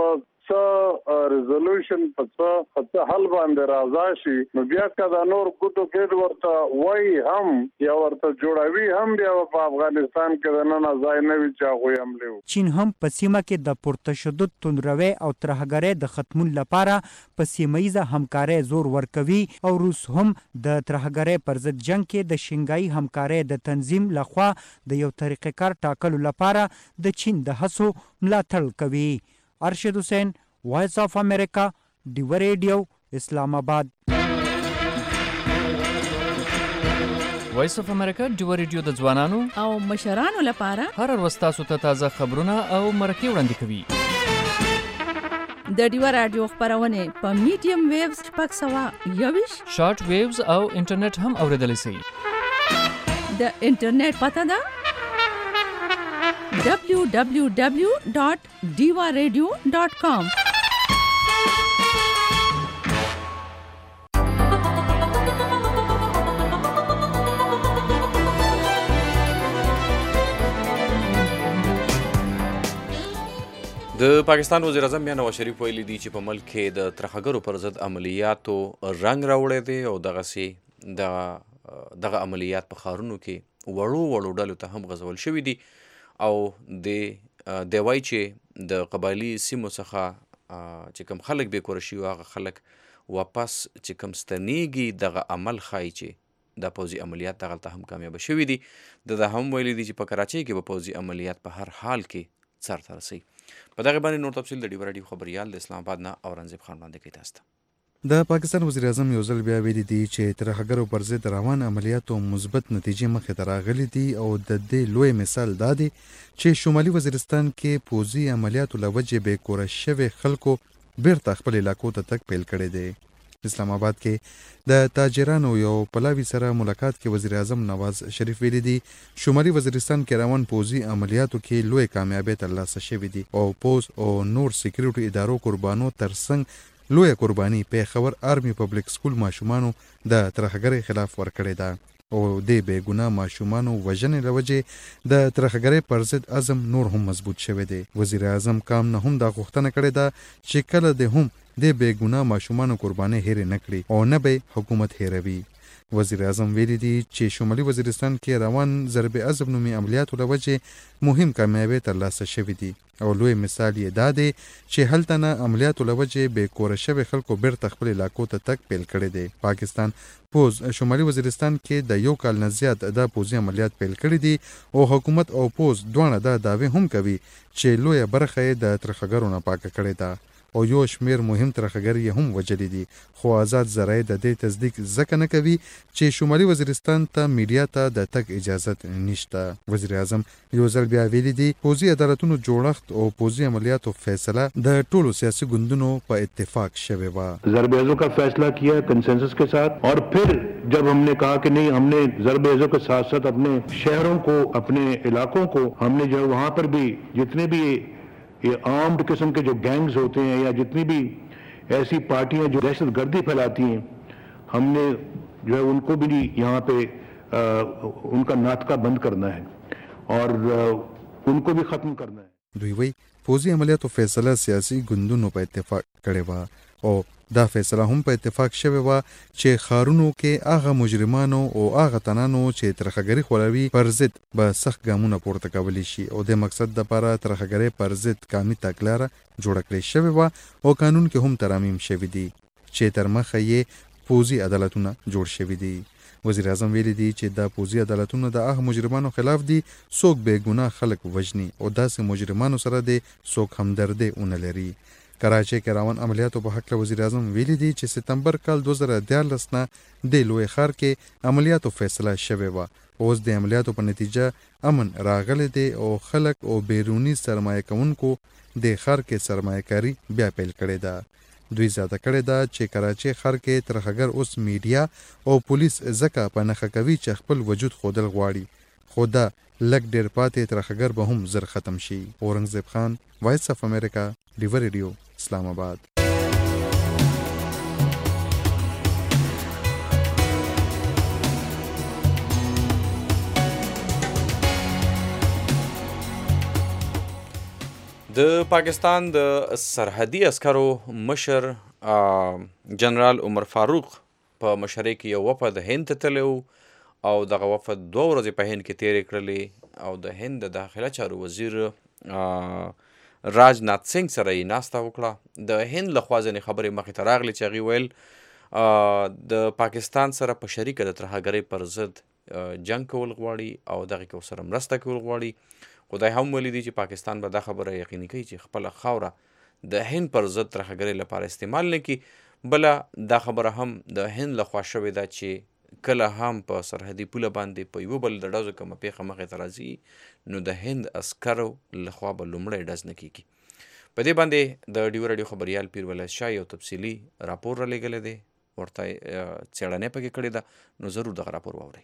څه ریزولوشن په څه په څه حل باندې راځي شي نو بیا کدا نور ګوتو کې ورته وای هم یا ورته جوړوي هم بیا په افغانستان کې نه نه ځای نه وي چې هغه هم لیو. چین هم په سیمه کې د پرتشدد توندروي او ترهګرۍ د ختمون لپاره په سیمه ییزه همکارۍ زور ورکوي او روس هم د ترهګرۍ پر ضد جنگ کې د شنګایي همکارۍ د تنظیم لخوا د یو طریقې کار ټاکلو لپاره د چین د هڅو ملاتړ کوي. ارشد حسین، وایس اف امریکا، ډیو ریډیو، اسلام آباد. وایس اف امریکا ډیو ریډیو د ځوانانو او مشرانو لپاره هر ورځ تاسو ته تازه خبرونه او مرکې وړاندې کوي. د ډیو رادیو خبرونه په میډیم ویوز شپږ سوه یوویشت شارټ ویوز او انټرنیټ هم اوریدلی شئ. د انټرنیټ پته ده دبلیو دبلیو دبلیو ډاٹ ډیوا ریډیو ډاٹ کام. د پاکستان وزیر اعظم میاں نواز شریف ویلي دي چې په ملک کې د ترهګرو پر ضد عملیاتو رنګ راوړی دی او دغسې د دغه عملیات په ښارونو کې وړو وړو ډلو ته هم غځول شوي دي او د دی وایي چې د قبایلي سیمو څخه چې کوم خلک بې کوره شي هغه خلک واپس چې کوم ستنېږي دغه عمل ښایي چې دا پوځي عملیات دغلته هم کامیابه شوي دي. د دا هم ویلي دي چې په کراچۍ کې به پوځي عملیات په هر حال کې سرته رسوي. په دغه باندې نور تفصیل د ډیو رادیو خبریال د اسلام آباد نه اورنګزیب خان وړاندې کوي تاسو ته. د پاکستان وزیر اعظم یو ځل بیا ویلي دي چې ترهګرو پر ضد روان عملیاتو مثبت نتیجې مخې ته راغلي دي او د دې لوی مثال دا دی چې شمالي وزیرستان کې پوځي عملیاتو له وجې بې کوره شوي خلکو بیرته خپل علاقو ته تګ پیل کړی دی. اسلام آباد کې د تاجرانو یو پلاوي سره ملاقات کې وزیر اعظم نواز شریف ویلي دي شمالي وزیرستان کې روان پوځي عملیاتو کې لوی کامیابی ترلاسه شوې دي او پوز او نور سکیورټي ادارو قربانو ترڅنګ لوی قرباني پیښور آرمي پبلک سکول ماشومانو د ترهګرۍ خلاف ورکړې ده او د بې ګناه ماشومانو وژنې له وجې د ترهګرۍ پر ضد عزم نور هم مضبوط شوی دی. وزیر اعظم کام نه هم دا غوښتنه کړې ده چې کله د هم د بې ګناه ماشومانو قربانۍ هېرې نه کړي او نه به حکومت هېروي. وزیر اعظم ویلي دي چې شمالي وزیرستان کې روان ضرب عضب نومي عملیاتو له وجې مهم کامیابۍ ترلاسه شوي دي او لوی مثال یې دا دی چې هلته نه عملیاتو له وجې بې کوره شوي خلکو بیرته خپل علاقو ته تګ پیل کړی دی. پاکستان پوز شمالي وزیرستان کې د یو کال نه زیات دا پوځي عملیات پیل کړي دي او حکومت او پوز دواړه دا دعوې هم کوي چې لویه برخه یې د ترهګرو نه پاکه کړې ده او یو شمیر مهم ترهګر یې هم وجلي دي خو آزاد ذرایع د دې تصدیق ځکه نه کوي چې شمالي وزیرستان ته میډیا ته د تګ اجازت نشته. وزیر اعظم یو ځل بیا ویلي دي پوځي عدالتونو جوړښت او پوځي عملیاتو فیصله د ټولو سیاسي ګوندونو په اتفاق شوې وه. ضرب عضو کا فیصلہ کیا کنسنسس کے ساتھ اور پھر جب ہم نے کہا کہ نہیں ہم نے ضرب عضو کے ساتھ ساتھ اپنے شہروں کو اپنے علاقوں کو ہم نے جو وہاں پر بھی جتنے بھی یہ آرمڈ قسم کے جو گینگز ہوتے ہیں یا جتنی بھی ایسی پارٹیاں جو دہشت گردی پھیلاتی ہیں ہم نے جو ہے ان کو بھی یہاں پہ ان کا ناطقہ بند کرنا ہے اور ان کو بھی ختم کرنا ہے. دوی وی پوځي عملیاتو فیصله سیاسي ګوندونو په اتفاق کړې وه او دا فیصله هم په اتفاق شوې وه چې ښارونو کې هغه مجرمانو او هغه تنانو چې ترهګري خوروي پر ضد به سخت ګامونه پورته کولی شي او د مقصد دپاره ترهګرۍ پر ضد قامي تګلاره جوړه کړې شوې وه او قانون کې هم ترامیم شوي دي چې تر مخه یې پوځي عدالتونه جوړ شوي دي. وزیر اعظم ویلي دي چې دا پوځي عدالتونه د هغه مجرمانو خلاف دي څوک بې ګناه خلک وژني او داسې مجرمانو سره دی څوک همدردي ونه لري. کراچۍ کې روان عملیاتو په هکله وزیر اعظم ویلي دي چې سپتمبر کال دوه زره دیارلس نه د لوی ښار کې عملیاتو فیصله شوې وه. اوس د عملیاتو په نتیجه امن راغلی دی او خلک او بیروني سرمایه کوونکو د ښار کې سرمایه کاري بیا پیل کړې ده. دوی زیاته کړې ده چې کراچۍ ښار کې ترهګر اوس میډیا او پولیس ځکه په نښه کوي چې خپل وجود ښودل غواړي خو دا لږ ډېر پاتې ترهګر به هم زر ختم شي. اورنګزیب خان، وایس اف امریکا، ډیو ریډیو، اسلام آباد. د د پاکستان د سرحدي عسکرو مشر جنرال عمر فاروق په مشرۍ کې یو وفد هند ته تللی او دغه وفد دوه ورځې په هند کې تېرې کړلې او د هند د داخله چارو وزیر راجنات سنګ سره یې ناسته وکړه. د هند لخوا ځینې خبرې مخې ته راغلې چې هغې ویل د پاکستان سره په شریکه د ترهګرۍ پر ضد جنګ کول غواړي او دغې کې ورسره مرسته کول غواړي. خو دا هم ویلي دي چې پاکستان به دا خبره یقیني کوي چې خپله خاوره د هند پر ضد ترهګرۍ لپاره استعمال نه کړي. بله دا خبره هم د هند لخوا شوې ده چې کله هم په سرحدي پوله باندې په یوه بل د ډزو کومه پیښه مخې ته راځي نو د هند عسکرو لخوا به لومړی ډز نه کیږي. په دې باندې د ډیو راډیو خبریال پیر ولایت شاه یو تفصیلي راپور رالیږلی دی، ورته څېړنې پکې کړې ده، نو ضرور دغه راپور واورئ.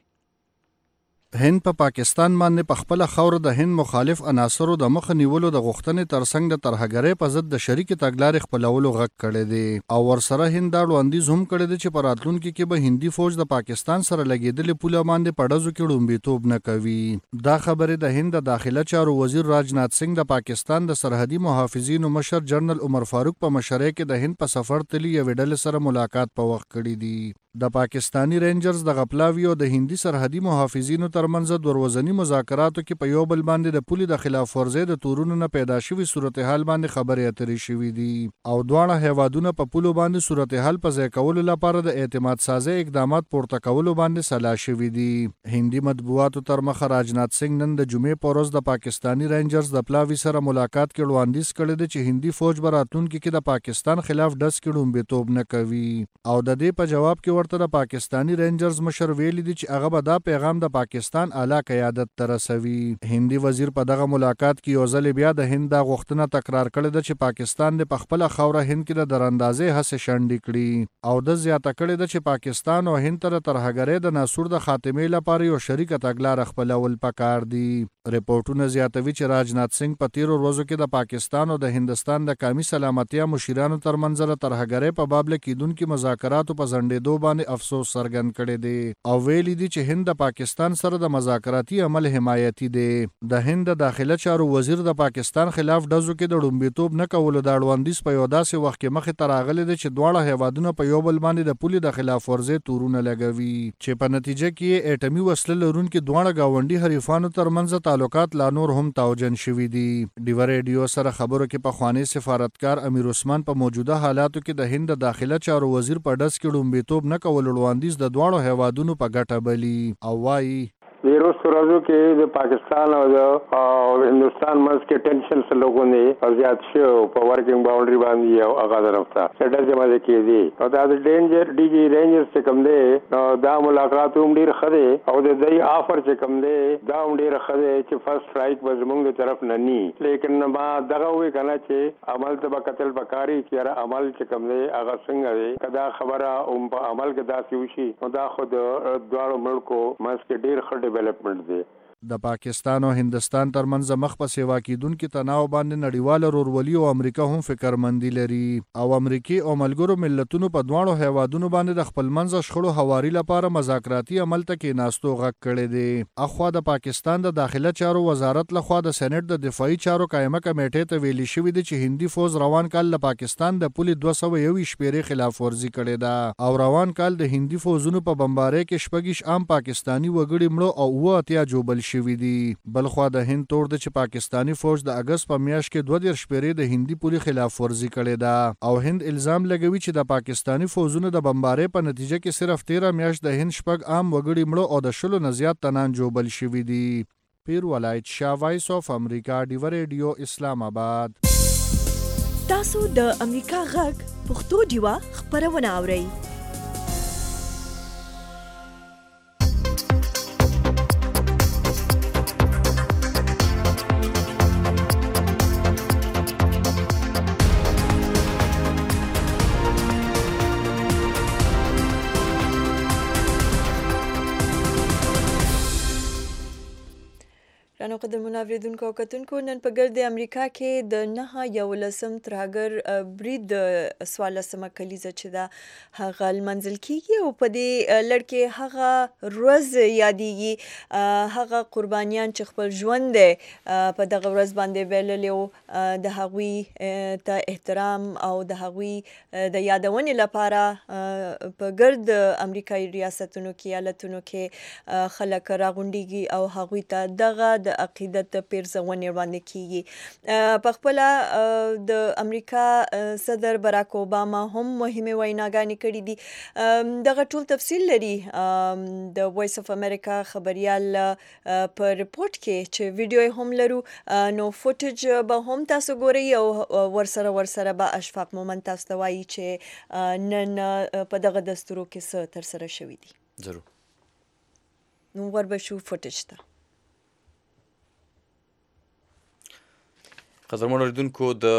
هند په پا پاکستان باندې په خپل خوره د هند مخالف عناصرو د مخ نیولو د غوښتنې ترڅنګ د ترهګرۍ په ضد د شریکې تګلارې خپلولو غږ کړی دی او ورسره هند دا وړاندیز هم کړی دی چې په راتلونکي کې به هندي فوج د پاکستان سره لګېدلې پوله باندې په ډزو کې ړومبېتوب نه کوي. دا خبرې د هند د داخله چارو وزیر راجنات سنګ د پاکستان د سرحدي محافظینو مشر جنرال عمر فاروق په مشرۍ کې د هند په سفر تللي یوې ډلې سره ملاقات په وخت کړی دی. د پاکستانی رینجرز د غپلاوي او د هندي سرحدي محافظینو ترمنځ دروازني مذاکراتو کې په یو بل باندې د پولي د خلاف ورزۍ د تورونو نه پیدا شوي صورتحال باندې خبرې اترې شوي دي او دواړه هیوادونه په پولو باندې صورتحال په ځای کولو لپاره د اعتماد سازۍ اقدامات پورته کولو باندې سلا شوي دي. هندي مطبوعاتو تر مخه راجنات سنګ نن د جمعې په ورځ د پاکستانی رینجرز د پلاوي سره ملاقات کې وړاندیز کړی دی چې هندي فوج به راتلونکي کې د پاکستان خلاف ډز کې ړومبېتوب نه کوي او د دې په جواب کې ورته د پاکستانی رینجرز مشر ویلي دي چې هغه به دا پیغام د پاکستان اعلی قیادت ته رسوي. هندي وزیر په دغه ملاقات کې یو ځل بیا د هند دا غوښتنه تکرار کړې ده چې پاکستان د پخپله خوره هند کې د دراندازۍ هڅې شنډې کړي او د زیاته کړې ده چې پاکستان او هند ته د ترهګرۍ د ناسور د خاتمې لپاره یو شریکه تګلاره خپلول پکار دي. ریپورټونه زیاتوي چې راجنات سنګ په تیرو ورځو کې د پاکستان او د هندستان د قومي سلامتیا مشیرانو ترمنځ د ترهګرۍ په باب له کیدونکي مذاکراتو په ځنډېدو باندې افسوس څرګند کړی دی او ویلي دي چې هند د پاکستان سره د مذاکراتي عمل حمایتي دی. د هند د داخله چارو وزیر د پاکستان خلاف ډزو کې د ړومبېتوب نه کولو د اړوندیز په یو داسې وخت کې مخې ته راغلی دی چې دواړه هیوادونه په یو بل باندې د پولې د خلاف ورزۍ تورونه لګوي چې په نتیجه کې یې اټمي وسله لرونکي دواړه ګاونډي حریفانو ترمنځ تعلقات لا نور هم توجن شوي دي. ډیو ریډیو سره خبرو کې پخوانی سفارتکار امیر عثمان په موجوده حالاتو کې د هند د داخله چارو وزیر په ډز کې ړومبېتوب نه کولو وړاندیز د دواړو هیوادونو په ګټه بلي او وایي د وروستو ورځو کې د پاکستان او د هندوستان منځ کې ټینشن څه لوګو نه زیات شو په ورکینګ باونډري باندې او هغه طرف ته سټل جمع کېږي او دا د ډینجر ډي جی رینجرز چې کوم دی دا ملاقات هم ډیر ښه دی او د دې آفر چې کوم دی دا هم ډیر ښه دی چې فرست سټرایک به زموږ د طرف نه ني لیکن ما دغه وی کنه چې عمل ته قتل بکاری چې عمل چې کوم دی هغه څنګه دی کدا خبره هم په عمل کې داسې وشي نو دا خود دواړو ملکو منځ کې ډیر ښه ډیولپمنٹ دی. د پاکستان او هندستان ترمنځ مخ په سیوا کیدونکو تناو باندې نړیواله رورولي او امریکا هم فکرمندي لري او امریکای او ملګرو ملتونو په دواړو هیوادونو باندې د خپل منځ شخړو حواري لپاره مذاکراتي عمل ته کې ناستو غږ کړی دی. اخوا د پاکستان د داخله چارو وزارت لخوا د سېنات د دفاعي چارو قائمه کمیټې ته ویلي شوی دی چې هندي فوج روان کال له پاکستان د پولي دوه سوه یو شپېرې خلاف ورزي کړې ده او روان کال د هندي فوجونو په بمبارۍ کې شپږ عام پاکستانی وګړي مړو او اوه اتیا جوبل شوي دي. بلخوا د هند تور د چې پاکستانی فوج د اگست په میاشت کې دوه دېرش شپېرې د هندي پولي خلاف ورزي کړې ده او هند الزام لګوي چې د پاکستانی فوجونو د بمبارۍ په نتیجه کې صرف تیره میاشت د هند شپږ عام وګړي مړو او د شلو نه زیات تنان جوبل شوي دي. پیر ولایت شاه، وایس اف امریکا، ډیو ریډیو، اسلام آباد. تاسو د امریکا غږ پښتو ډیوه خبرونه اورئ. درنو قدرمنو اوریدونکو او کتونکو نن په ګرد امریکا کې د نه یولسم ترهګر برید څوارلسمه کلیزه چې دا هغه لمنځل کیږي او په دې لړ کې هغه ورځ یادېږي هغه قربانیان چې خپل ژوند په دغه ورځ باندې بللي او د هغوی ته احترام او د هغوی د یادونې لپاره په ګرد امریکایي ریاستونو کې ایالتونو کې خلک راغونډېږي او هغوی ته دغه د عقیدت پیرزونې وړاندې کیږي. په خپله د امریکا صدر براک اوباما هم مهمه ویناګانې کړې دي. دغه ټول تفصیل لري د وایس اف امریکا خبريال په ریپورت کې چې ویډیو هم لرو نو فوټیج به هم تاسو ګورئ او ورسره ورسره به اشفاق مومن تاسو ته وایي چې نن په دغه دستورو کې څه ترسره شوي دي. ضرور نو وربشو فوټیج ته قدرمنو اوریدونکو د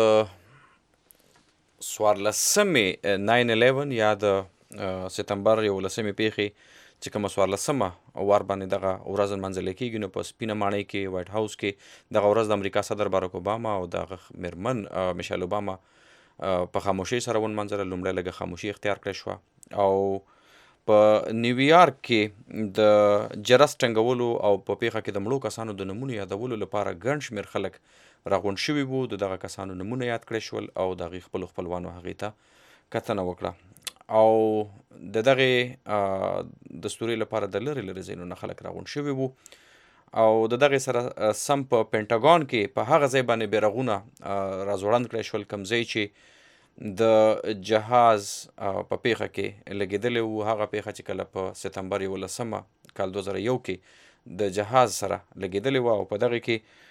څوارلسمې ناین الیون یا د سپتمبر یولسمې پیښې چې کومه څوارلسمه وار باندې دغه ورځ نمانځل کېږي نو په سپینه ماڼۍ کې وایټ هاوس کې دغه ورځ د امریکا صدر باراک اوباما او دغه میرمن میشل اوباما په خاموشۍ سره ونمانځله. لومړی لږه خاموشي اختیار کړې شوه او په نیویارک کې د جرس ټنګولو او په پیښه کې د مړو کسانو د نومونو یادولو لپاره ګڼ شمېر خلک راغونډ شوي وو. د دغه کسانو نومونه یاد کړی شول او د هغې خپلو خپلوانو هغې ته کتنه وکړه او د دغې دستوري لپاره د لرې لرې ځایونو نه خلک راغونډ شوي وو او د دغې سره سم په پینټاګون کې په هغه ځای باندې بیرغونه راځوړند کړی شول کوم ځای چې د جهاز په پیښه کې لګېدلی وو. هغه پیښه چې کله په سپتمبر یولسمه کال دوه زره یو کې د جهاز سره لګېدلی وه او په دغې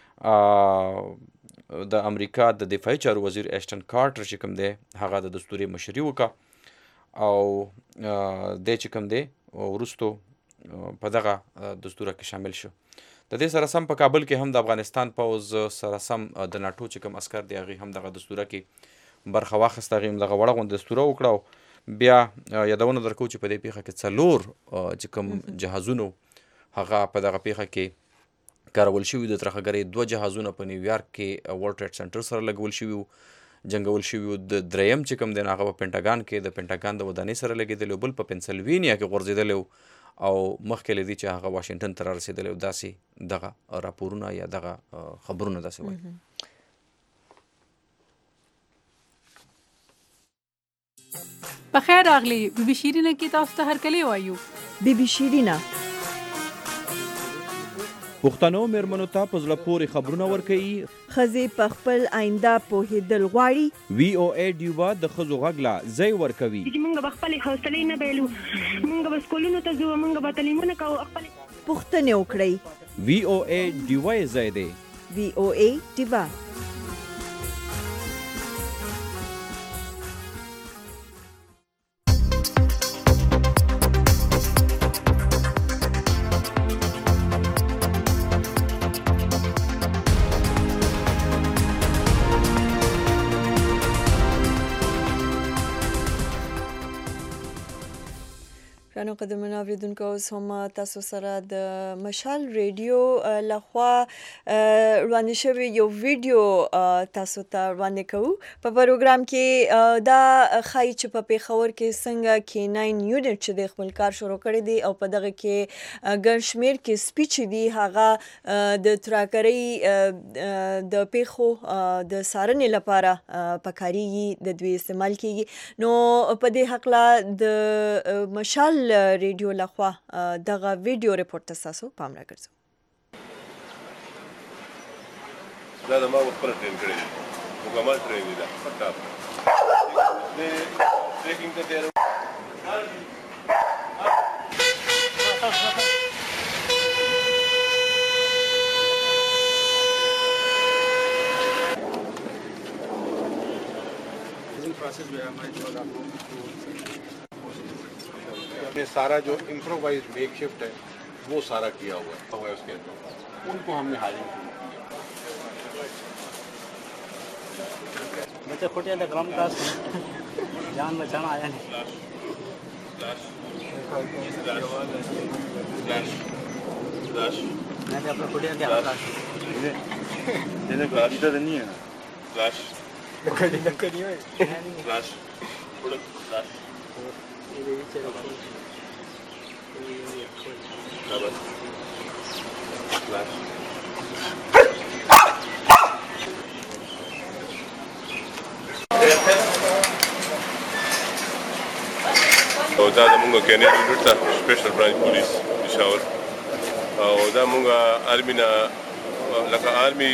کې د امریکا د دفاعي چارو وزیر ایشټن کارټر چې کوم دی هغه د دستوري مشري وکړه او دی چې کوم دی وروستو په دغه دستوره کې شامل شو. د دې سره سم په کابل کې هم د افغانستان پوځ سره سم د ناټو چې کوم عسکر دی هغې هم دغه دستوره کې برخه واخیسته. هغې هم دغه وړه غونډه دستوره وکړه او بیا یادونه درکوو چې په دې پیښه کې څلور چې کوم جهازونو هغه په دغه پیښه کې کارول شوي د ترهګرۍ دوه جهازونه په نیویارک کې ورلډ ټریډ سنټر سره لګول شوي وو جنګول شوي وو. د دریم چې کوم دی هغه په پینټاګان کې د پینټاګان د ودانۍ سره لګېدلی و، بل په پنسلوینیا کې غورځېدلی و او مخکې له دې چې هغه واشنګټن ته رارسېدلی و. داسې دغه راپورونه یا دغه خبرونه داسې وایي. په خیر راغلی بی بی شیرینه کې تاسو ته هرکلی وایو. بی بی شیرینه پښتنو میرمنو ته په زړه پورې خبرونه ورکوي. ښځې په خپل آینده پوهېدل غواړي. وی او ای ډیوا د ښځو غږ له ځای ورکوي. موږ به خپلې حوصلې نه بایلو، موږ به سکولونو ته ځو، موږ به تعلیمونه کوو. پوښتنې وکړئ. وی او ای ډیوا یې ځای دی. وی او ای ډیوا رانو قدرمنو اوریدونکو اوس هم تاسو سره د مشال ریډیو لخوا وړاندې شوی یو ویډیو تاسو ته وړاندې کوو. په پروګرام کې دا ښایي چې په پیښور کې څنګه کیناین یونټ چې د خپل کار شروع کړی دی او په دغه کې ګڼ شمېر کې سپي چې دي هغه د ترهګرۍ د پیښو د څارنې لپاره پکارېږي، د دوی استعمال کېږي. نو په دې هکله د مشال ریډیو لخوا دغه ویډیو ریپورت ته تاسو پام راګرځو. دا د ما خپل ټرین کړی دی، مکمل ټرین دی. دا پټاپ د ټریکینګ ته دی. Process जो है हमारे चौदह ने सारा जो improvise make shift है वो सारा किया हुआ है उसके अंदर उनको हमने हायरिंग की. बच्चे खोटे थे ग्राम का जान बचाना आया नहीं. फ्लैश फ्लैश फ्लैश मैंने अपना कुटिया क्या फ्लैश तेरे गाड़ी तो नहीं है फ्लैश लकड़ी लकड़ी है फ्लैश थोड़ा फ्लैश ये भी चलो बस फ्लैश او دا زمونږ کینیډا یونټ ته سپیشل برانچ پولیس پېښور او دا مونږ آرمي نه لکه آرمي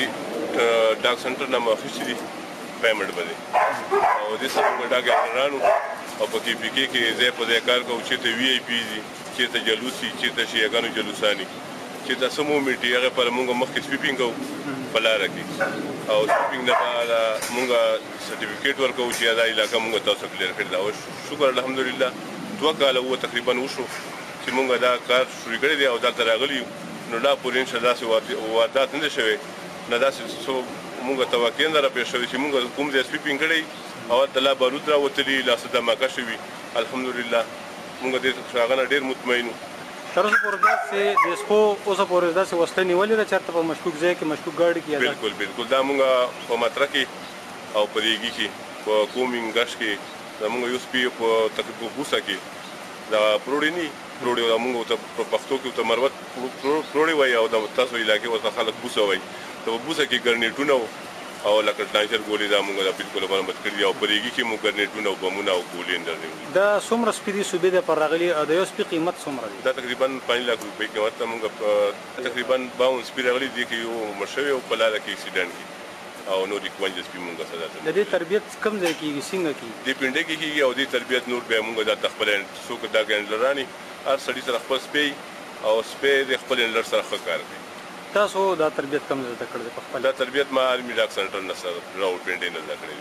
ډاک سنټر نه مو اخیستي دي پیمنټ باندې او دې سره موږ ډاک اټرانو او په کې پی کې کې ځای په ځای کار کوو چې ته وی آی پی دي چې ته جلوسي چې ته شیعاګانو جلوساني چې ته سمو میټي هغه پر موږ مخکې سویپینګ کوو په لاره کې او سویپینګ لپاره موږ سرټیفیکیټ ورکوو چې دا علاقه موږ تاسو کلیر کړی دا او شکر الحمدلله دوه کاله وو تقریبا وشو چې موږ دا کار شروع کړی دی او دلته راغلي یو نو لا پورې انشاءالله داسې واردات نه دي شوی نه داسې څه موږ توقع نه راپېښ شوې چې موږ کوم ځای سویپینګ کړی او هلته لا بارود راوتلي لا څه دماکه شوي الحمدلله موږ دې هغه نه ډېر مطمئن وو تر اوسه پورې داسې د سپو اوسه پورې داسې وسلې نیولې ده چېرته په مشکوک ځای کې مشکوک ګاډي کې بالکل بالکل دا موږ په مطرح کې او په ریګي کې په کومینګ ګش کې زموږ یو سپي په تقریبا بوسه کې دا پروړی نه پروړی دا موږ ته په پښتو کې ته مروت پروړی وایي او د تاسو علاقې ورته خلک بوسه وایي ته بوسه کې ګرنیټونه او لکه ټانچر ګولې دا موږ دا بالکل مرمت کړی او په ریګي کې موږ ګرنیټونه او بمونه او ګولې اندرنی دا څومره سپي دي صوبې د پر راغلي د یو سپي قیمت څومره دی دا تقریبا پنځه لک روپۍ قیمت ته موږ تقریبا باون سپي راغلي دي کې یو مرشوي او په لاره کې اکسیډنټ کې او نو د کوم سپي موږ سره د دې تربيت کم ځای کې څنګه کې د پینډه کې کېږي او د تربيت نور به موږ د خپل څوک دا ګندلراني هر سړي سره خپل سپي او سپي د خپل لر سره ښه کار کوي تاسو دا تربيت کم ځای ته کړی په خپل دا تربيت ما آرمي ډاک سنټر نه سره راو پینډه نه کړی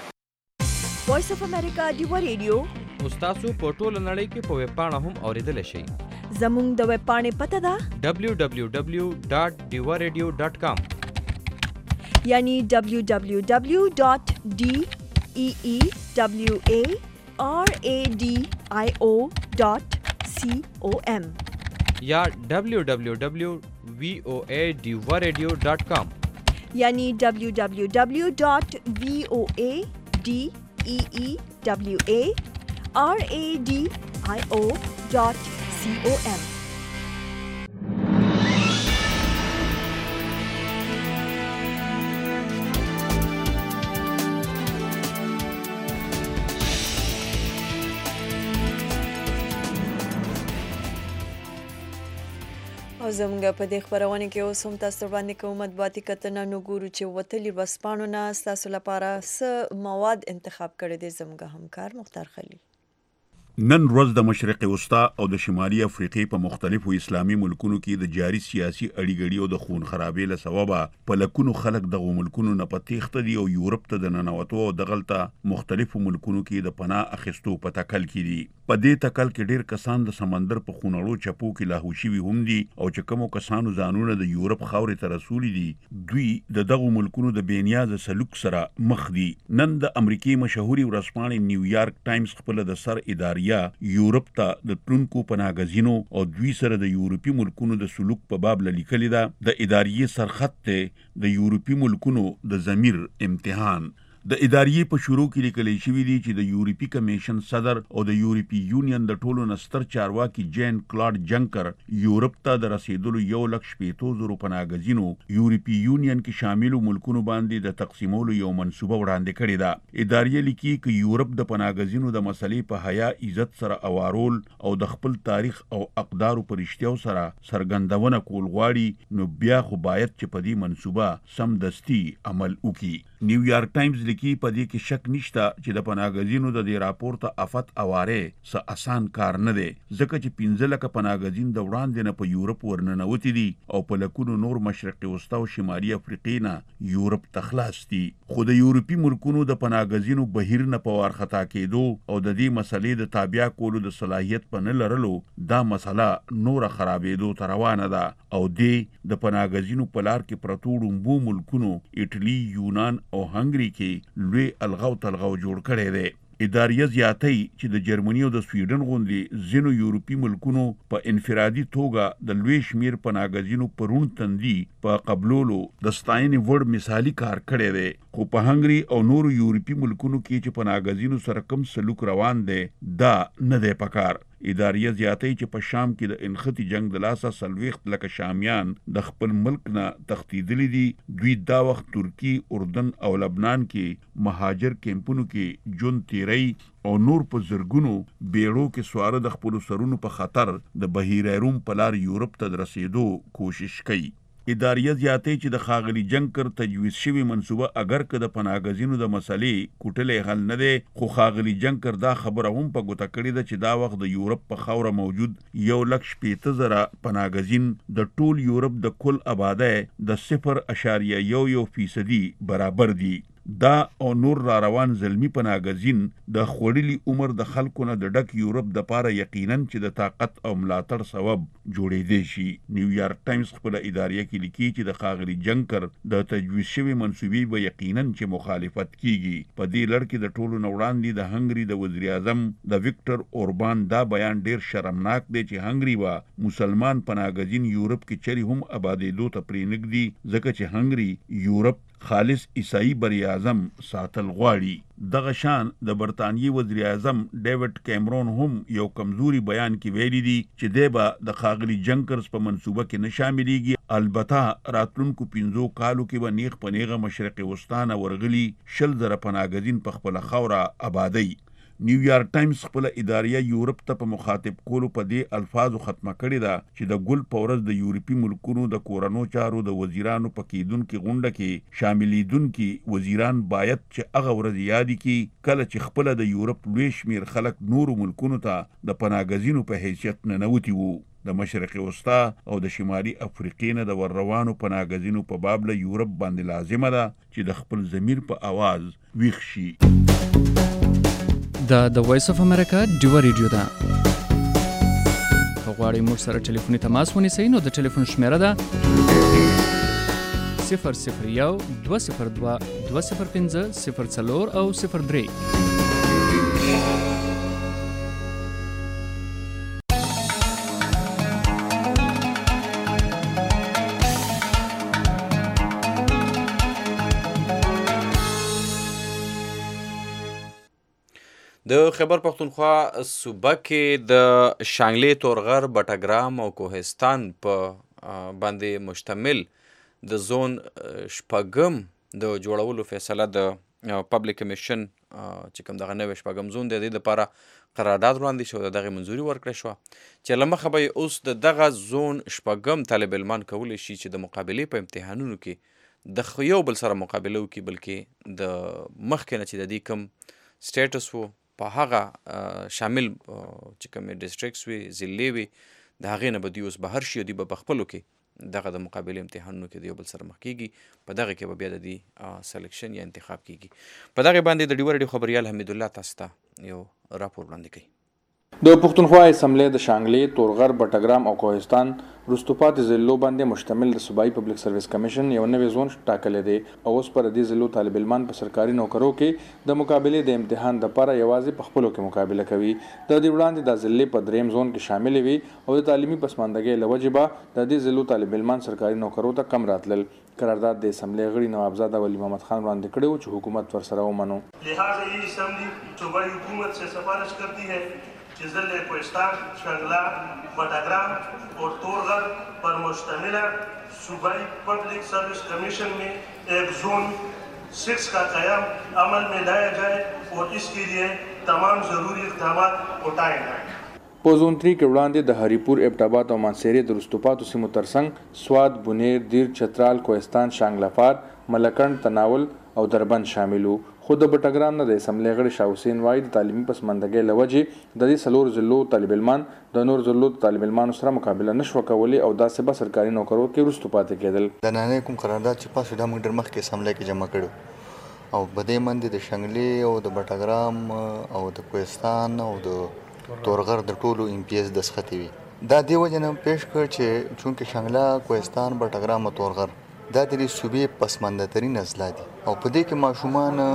وایس اف امریکا دیو ریډیو تاسو په ټوله نړۍ کې په ویب پاڼه هم اوریدل شئ زموږ د ویب پاڼې پته ده دبلیو دبلیو دبلیو ډاټ ډیوا ریډیو ډاټ کام یعنی دبلیو دبلیو دبلیو ډاټ ډی ای ای دبلیو ای آر ای ډی آی او ډاټ سی او ایم یا دبلیو دبلیو دبلیو وی او ای ډیوا ریډیو ډاټ کام یعنی دبلیو دبلیو دبلیو ډاټ وی او ای ډی ای ای دبلیو ای آر ای ډی آی او ډاټ سی او ایم او زموږ په دې خبرونه کې اوس هم تاسو باندې کوم مطبوعاتي کتنه نو ګورو چې وتلی بسپانو نه تاسو لپاره څه مواد انتخاب کړی دي زموږ همکار مختار خلیل نن ورځ د مشرق وسطا او د شمالي افریقې په مختلفو اسلامي ملکونو کې د جاري سیاسي اړیګړي او د خون خرابې له سببه په لکونو خلک دغه ملکونو نه پتیخته دي او یورپ ته د ننوتو او دغلته مختلفو ملکونو کې د پناه اخیستو په تکل کې دي په دې تکل کې ډیر کسان د سمندر په خونړو چپو کې لاهو شوي هم دي او چې کومو کسانو ځانونه د یورپ خاورې ته رسولي دي دوی د دغه ملکونو د بېنیازه سلوک سره مخ دي نن د امریکای مشهوري ورځپاڼې نیویارک ټایمز خپل د سر اداري یورپ ته د تونکو پناهګزینو او دوی سره د یورپی ملکونو د سلوک په باب لیکلي ده د ادارې سرخط ته د یورپی ملکونو د ضمیر امتحان د ادارې په شروع کې لیکل شوی دی چې د یورپی کمیشن صدر او د یورپی یونین د ټولو نستر چارواکي جین کلاډ جنکر یورپ ته د رسیدلو یو لک شپېتو زرو پناهګزینو یورپی یونین کې شاملو ملکونو باندې د تقسیمولو یو منصوبه وړاندې کړې ده ادارې لیکي چې یورپ د پناهګزینو د مسلې په حیا عزت سره اوارول او د خپل تاریخ او اقدارو پر اشتیاو سره سرګندونه کول غواړي نو بیا خو باید چې په دې منصوبه سمدستي عمل وکړي نیویارک ټایمز لیکي په دې کې شک نشته چې د پناهګزینو د دې راپور ته افت اواره څه اسان کار نه دی ځکه چې پنځه لکه پناهګزین د وړاندې نه په یورپ ورننوتي دي او په لکونو نور مشرق وسطا او شمالي افریقې نه یورپ ته خلاص دي خو د یورپي ملکونو د پناهګزینو بهیر نه په وارخطا کېدو او د دې مسلې د تابع کولو د صلاحیت په نه لرلو دا مسله نور خرابېدو ته روانه ده او دې د پناهګزینو په لار کې پرتو ړومبو ملکونو ایټالي یونان او هنګري کې لوی الغاو تلغاو جوړ کړی دی اداریه زیاتې چې د جرمني او د سویډن غوندې ځینو یورپي ملکونو په انفرادي توګه د لوی شمیر پناهګزینو پرون تندي په قبولولو د ستاینې وړ مثالي کار کړی دی، خو په هنګري او نورو یورپي ملکونو کې چې پناهګزینو سره کم سلوک روان دی دا نه دی پکار. اداریه زیاتې چې په شام کې د انختی جنگ د لاسه څلوېښت لکه شامیان د خپل ملک نه تښتېدلي دي. دوی دا وخت ترکی، اردن او لبنان کې مهاجر کیمپونو کې ژوند تیری او نور په زرګونو بیړو کې سواره د خپلو سرونو په خطر د بحیره روم په لار یورپ ته د رسېدو کوشش کوي. اداریه زیاتې چې د ښاغلي جنکر تجویز شوی منصوبه اگر که د پناهګزینو د مسلې کوټلی حل نه دی، خو ښاغلي جنکر دا خبره هم په ګوته کړې ده چې دا وخت د یورپ په خاوره موجود یو لک شپېته زره پناهګزین د ټول یورپ د کل آبادۍ د صفر اشاریه یو یو فیصدي برابر دي. دا او نور را روان زلمی پناهګزین د خوړلي عمر د خلکو نه د ډک یورپ د پاره یقینا چې د طاقت او ملاتړ سبب جوړېدی شي. نیویارک ټایمز خپل اداریه کې لیکي چې د ښاغلي جنکر د تجویز شوی منصوبې به یقینا چې مخالفت کیږي. په دې لړ کې د ټولو نه وړاندې د هنګري د وزیر اعظم د ویکټر اوربان دا بیان ډیر شرمناک دی چې هنګري به مسلمان پناهګزین یورپ کې چری هم آبادېدو ته پرېنږدي، ځکه چې هنګري یورپ خالص عیسائی بر اعظم ساتل غواړي. دغه شان د برطانیې وزیر اعظم ډیوډ کیمرون هم یو کمزوري بیان کې ویلي دي چې دی به د ښاغلي جنکرز په منصوبه کې نه شاملېږي. البته راتلونکو پنځو کالو کې به نیغ په نیغه مشرق وسطا نه ورغلي شل زره پناهګزین په خپله خاوره آبادۍ. نیویارک ټایمز خپل اداریه یورپ ته په مخاطب کولو په دې الفاظو ختمه کړې ده چې د ګل په ورځ د یورپي ملکونو د کورنو چارو د وزیرانو په کېدونکي غونډه کې شاملېدونکي وزیران باید چې هغه ورځ یادې کړي کله چې خپله د یورپ لوی شمېر خلک نورو ملکونو ته د پناهګزینو په حیثیت ننوتي وو. د مشرق وسطا او د شمالي افریقې نه د ور روانو پناهګزینو په باب له یورپ باندې لازمه ده چې د خپل ضمیر په आवाज ویښ شي. دا د وایس اف امریکا ډیو ریډیو ده. که غواړئ موږ سره ټلیفوني تماس ونیسئ نو د ټلیفون شمیره ده صفر صفر یو دوه صفر دوه دوه صفر پنځه صفر څلور او صفر درې. د خیبر پښتونخوا صوبه کې د شانګلې، تورغر، بټګرام او کوهستان په باندې مشتمل د زون شپږم د جوړولو فیصله د پبلک کمیشن چې کوم دغه نوی شپږم زون دی د دې لپاره قرارداد وړاندې شو، د دغې منظوري ورکړی شوه چې له مخه به یې اوس د دغه زون شپږم طالب علمان کولی شي چې د مقابلې په امتحانونو کې د یو بل سره مقابله وکړي، بلکې د مخکې نه چې د دې کوم سټیټس و په هغه شامل چې کومې ډسټرکټس وي، ضلعې وي، د هغې نه به دوی اوس بهر شي او دوی به په خپلو کې دغه د مقابلې امتحانونو کې د یو بل سره مخ کېږي. په دغه کې به بیا د دې سلیکشن یا انتخاب کېږي. په دغې باندې د ډیوه ریډیو خبریال حمیدالله تاسو ته یو راپور وړاندې کوي. د پښتونخوا اسمبلی د شانګلې، تورغر، بټګرام او کوهستان وروستو پاتې ضلعو باندې مشتمل د صوبایي پبلک سرویس کمیشن یو نوی زون ټاکلی دی او اوس پر دې ضلعو طالب علمان په سرکاري نوکرو کې د مقابلې د امتحان دپاره یوازې په خپلو کې مقابله کوي. د دې وړاندې دا ضلعې په دریم زون کې شاملې وي او د تعلیمي پسماندګۍ له وجې به د دې ضلعو طالب علمان سرکاري نوکرو ته کم راتلل. قرارداد د اسمبلی غړي نوابزاده ولی محمد خان وړاندې کړی و چې حکومت ورسره ومنو. لہٰذا یہ اسمبلی صوبائی حکومت سے سفارش کرتی ہے کہ ضلع کوہستان، شانگلہ، بٹاگرام اور تورغر پر مشتمل صوبائی پبلک سروس کمیشن میں ایک زون سکس کا قیام عمل میں لایا جائے اور اس کے لیے تمام ضروری اقدامات اٹھائے جائیں. په زون تری کې وړاندې د هریپور، ایبټاباد او مانسیرې د وروستو پاتو سیمو ترڅنګ سوات، بونیر، دیر، چترال، کوهستان، شانګلافار، ملکنډ، تناول او دربند شامل وو. خو د بټګرام نه د اسمبلی غړي شاه حسین وایي د تعلیمي پسماندګۍ له وجې د دې څلورو ضلعو طالب علمان د نور ضلعو د طالب علمانو سره مقابله نه شوه کولی او داسې به سرکاري نوکرو کې وروستو پاتې کېدل. د نننی کوم قرارداد چې پاس دا موږ ډېر مخکې اسمبلی کې جمع کړو او په دې باندې د شانګلې او د بټګرام او د کوهستان او د تورغر د ټولو ایم پی ایس دسخطې وي. دا دې وجې نه پیش کړ چې چونکې شانګله، کوهستان، بټګرام او تورغر دا د دې صوبې پسمانده ترین اضلاع دي او په دې کې ماشومان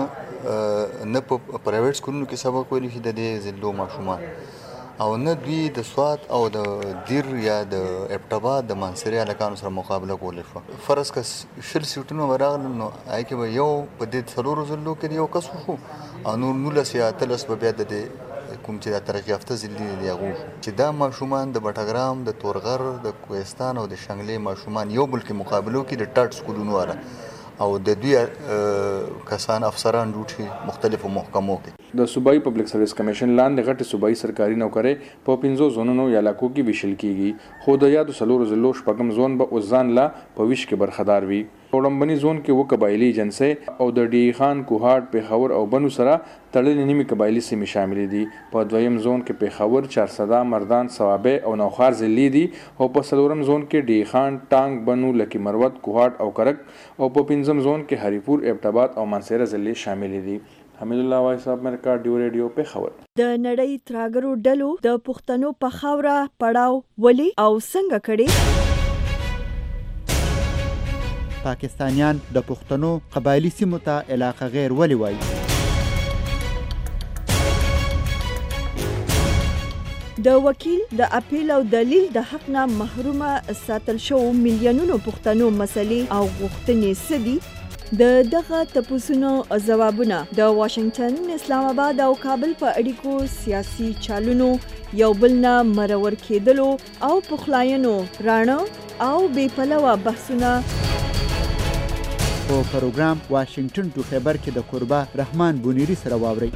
نه په پرایویټ سکولونو کې سبق ویلی شي د دې ضلعو ماشومان او نه دوی د سوات او د دیر یا د ابتبا د منصري هلکانو سره مقابله کولی شوه. فرض که شل سیټونه به راغلل نو هغې کې به یو په دې څلورو ضلعو کې یو کس وشو او نور نولس یا اتلس به بیا د دې کوم چې دا ترقي یافته ضلعې دي هغه وشو چې دا ماشومان د بټګرام د تورغر د کوهستان او د شنګلې ماشومان یو بل کې مقابلو کې د ټاټ سکولونو والا او د دوی کسان افسران جوړ شي مختلفو محکمو کې. د صوبایي پبلک سرویس کمیشن لاندې غټ صوبایي سرکاري نوکرې په پنځو زونونو یا علاقو کې ویشل کیږي خو د یادو څلورو ضلعو شپږم زون به اوس ځان لا په ویش کې برخدار وي. وړومبني زون کې اووه قبایلي ایجنسۍ او د ډي خان کوهاټ پېښور او بنو سره تړلې نیمې قبایلي سیمې شاملې دي. په دویم زون کې پېښور چارسده مردان صوابۍ او نوخار ضلعې دي او په څلورم زون کې ډي خان ټانګ بنو لکي مروت کوهاټ او کرک او په پنځم زون کې هریپور ابټاباد او منصیره ضلعې شاملې دي. حمید الله وای صاحب امریکا ډیو ریډیو پېښور. د نړۍ تراګرو ډلو د پښتنو په خاوره پړاو ولي او څنګه کړي؟ پاکستانیان د پښتنو قبایلی سیمو ته علاقه غیر ولي وایي؟ د وکیل د اپیل او دلیل د حق نه محرومه ساتل شو میلیونونو پښتنو مسلې او غوښتنې څه دي؟ د دغه تپوسونو ځوابونه د واشنگټن، اسلام آباد او کابل په اړیکو سیاسي چالونو یو بل نه مرور کېدلو او پخلاینو راڼه او بې پلوه بحثونه په پروګرام واشنگټن ټو خیبر کې د قربا رحمان بونیری سره واورئ.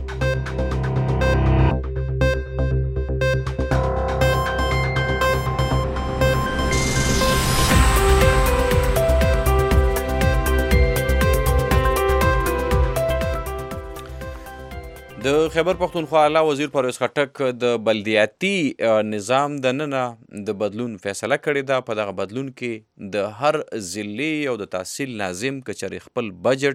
د خیبر پښتونخوا اعلی وزیر پرویز خټک د بلدیاتي نظام د ننه د بدلون فیصله کړې ده. په دغه بدلون کې د هر ضلعي او د تحصیل ناظم که چېرې خپل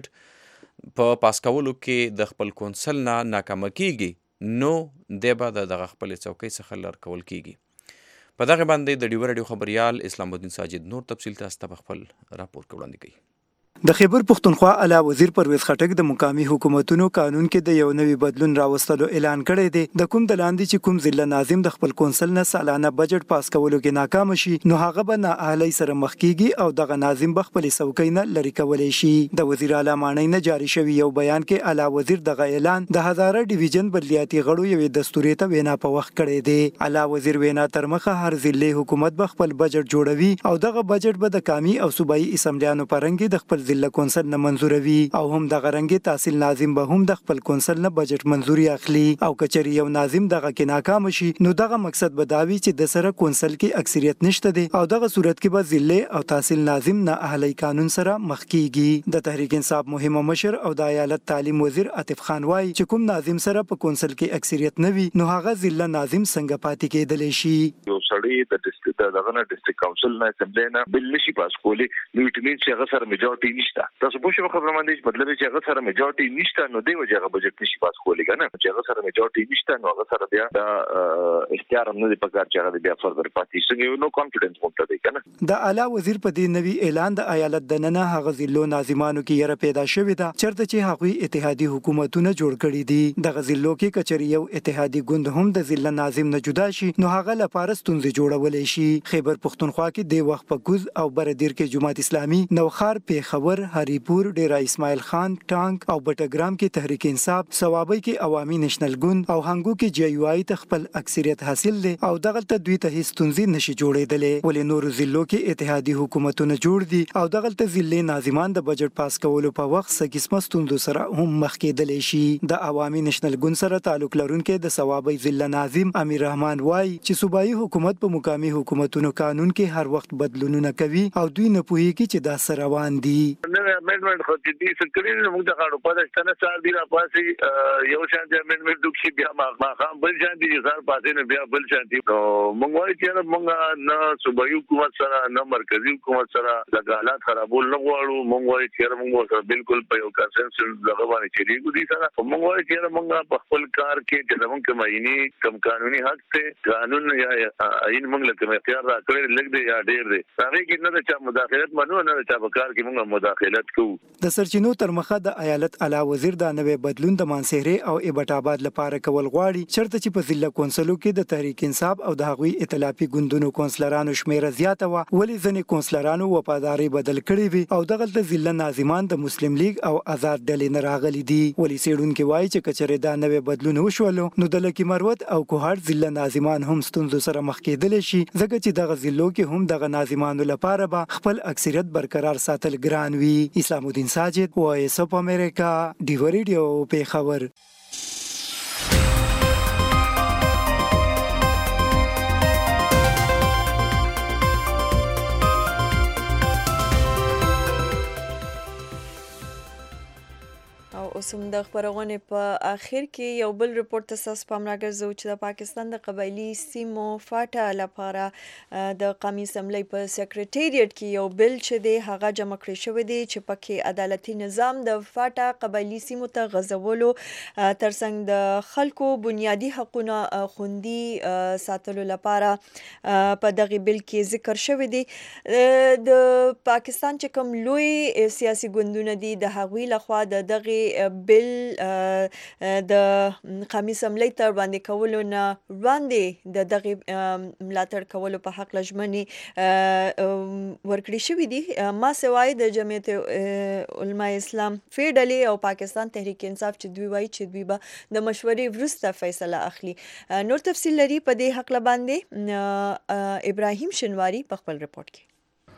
بجټ په پاس کولو کې د خپل کونسل نه ناکامه کیږي نو دی به د دغه خپلې څوکۍ څخه لر کول کیږي. په دغه باندې د ډیوه راډیو خبریال اسلام الدین ساجد نور تفصیل تاسو ته په خپل راپور کې وړاندې کوي. د خیبر پښتونخوا اعلی وزیر پرویز خټک د مقامی حکومتونو قانون کې د یو نوي بدلون راوستلو اعلان کړی دی. د کوم د لاندې چې کوم ضلع ناظم د خپل کونسل نه سالانه بجټ پاس کولو کې ناکام شي نو هغه به نااهلۍ سره مخ کیږي او دغه ناظم به خپل څوکۍ نه لرې کولی شي. د وزیر اعلی ماڼۍ نه جاری شوی یو بیان کې اعلی وزیر دغه اعلان د هزاره ډیویژن بلدیاتي غړو یوې دستوري ته وینا په وخت کړی دی. اعلی وزیر وینا تر مخه هر ضلع حکومت به خپل بجټ جوړوي او دغه بجټ به د قومي او صوبایي اسمبلیانو په رنګ د خپل ضلع کونسل نه منظوروي او هم دغه رنګ تحصیل ناظم به هم د خپل کونسل نه بجټ منظوري اخلي او کچري یو ناظم دغه کې ناکام شي نو دغه مقصد به داوي چې د سره کونسل کې اکثریت نشته دی او دغه صورت کې به ضلع او تحصیل ناظم نه اهلي قانون سره مخ کیږي. د تحریک انصاف مهمه مشر او د ایالت تعلیم وزیر عاطف خان وایي چې کوم ناظم سره په کونسل کې اکثریت نه وي نو هغه ضلع ناظم څنګه پاتې کېدلی شي. یو سړی د ډیسټریکټ دغه نه ډیسټریکټ کونسل نه اسمبلی نه بل نشي پاس کولی نو اټ مینز چې هغه سره میجورټي نشته. تاسو په شو خبره باندې مطلب چې هغه سره میجورټي نشته نو دی وجه هغه بجټ نشي پاس کولی کنه چې هغه سره میجورټي نشته نو هغه سره بیا د اختیار هم نه دی پکار چې هغه بیا فردر پاتې شي نو کانفیډنس مونته دی کنه. د اعلی وزیر په دې نوي اعلان د ایالت د ننه هغه ضلعو ناظمانو کې یره پیدا شوې ده چرته چې هغوی اتحادي حکومتونه جوړ کړي دي. دغه ضلعو کې کچري یو اتحادي ګوند هم د ضلع ناظم نه جدا شي نو هغه لپاره ستونزې جوړولی شي. خیبر پښتونخوا کې د وخت په کوز او بردیر کې جماعت اسلامي نوخار پېښور هریپور ډیرا اسماعیل خان ټانک او بټګرام کې تحریک انصاف صوابۍ کې عوامي نېشنل ګوند او هنګو کې جی یو آی ته خپل اکثریت حاصل دی او دغه ته دوی ته هیڅ ستونزې نشي جوړېدلې ولې نور ضلعو کې اتحادي حکومتونه جوړ دي او دغه ته ضلع ناظمان د بجټ پاس کولو په وخت څه قسمه ستونزو سره هم مخ کېدلی شي. د عوامي نېشنل ګوند سره تعلق لرونکي د صوابۍ ضلع ناظم امیر رحمان وایي چې صوبایي حکومت په مقامی حکومتونو قانون کې هر وخت بدلونونه کوي او دوی نه پوهیږي چې دا څه روان دي. امندمنت خو دې څه کړی نو موږ د غاړو په دستانه سال دی را پاسې یو شان د امندمنت دوکشي بیا ما خام بل شان دي ځار پاسې نه بیا بل شان دي نو موږ وایو چې موږ نه صوبایي حکومت سره نه مرکزی حکومت سره د حالات خرابول نه غواړو. موږ وایو چې موږ سره بالکل په یو کنسنسس دغه باندې چلیږو دي سره موږ وایو چې موږ په خپل کار کې چې زموږ کمایني کم قانوني حق ته قانون یا عین موږ له کوم اختیار را کړی لګ دی یا ډیر دی هغه کې نه د چا مداخلت منو نه د چا په کار کې موږ مداخلت کوو. د سرچینو تر مخه د ایالت اعلی وزیر د نوې بدلون د مانسهرې او ایبټ آباد لپاره کول غواړي چرته چې په ضلع کونسلو کې د تحریک انصاف او د هغوی ائتلافي ګوندونو کونسلرانو شمیره زیاته وه، ولې ځینې کونسلرانو وفاداري بدل کړې وي او دغلته ضلع ناظمان د مسلم لیگ او آزاد ډلې نه راغلي دي. ولې څېړونکي وایي چې که چېرې دا نوې بدلون وشولو نو د لکي مروت او کوهاټ ضلع ناظمان هم ستونزو سره مخ کېدلی شي، ځکه چې دغه ضلعو کې هم دغه ناظمانو لپاره به خپل اکثریت برقرار ساتل ګران وي. اسلام الدین ساجد، وایس اف امریکا، ډیو ریډیو، پیښور. اوس هم د خبرونې په اخر کې یو بل رپورت ته ستاسو پام راګرځوو چې د پاکستان د قبایلي سیمو فاټا لپاره د قومي اسمبلۍ په سکرټریټ کې یو بل چې دی هغه جمع کړی شوی دی چې پکې عدالتي نظام د فاټا قبایلي سیمو ته غځولو ترڅنګ د خلکو بنیادي حقونه خوندي ساتلو لپاره په دغه بل کې ذکر شوی دی. د پاکستان چې کوم لوی سیاسي ګوندونه دي د هغوی لخوا د دغه بل د قومي اسمبلۍ تر باندې کولو نه وړاندې د دغه ملاتړ کولو په حق ژمنې ورکړې شوې دي. ما سوای د جمعیت علماء اسلام فی ډلې او پاکستان تحریک انصاف چې دوی وایي چې دوی به د مشورې وروسته فیصله اخلي. نور تفصیل لري په دې حق باندې ابراهیم شنواری په خپل رپورت کې.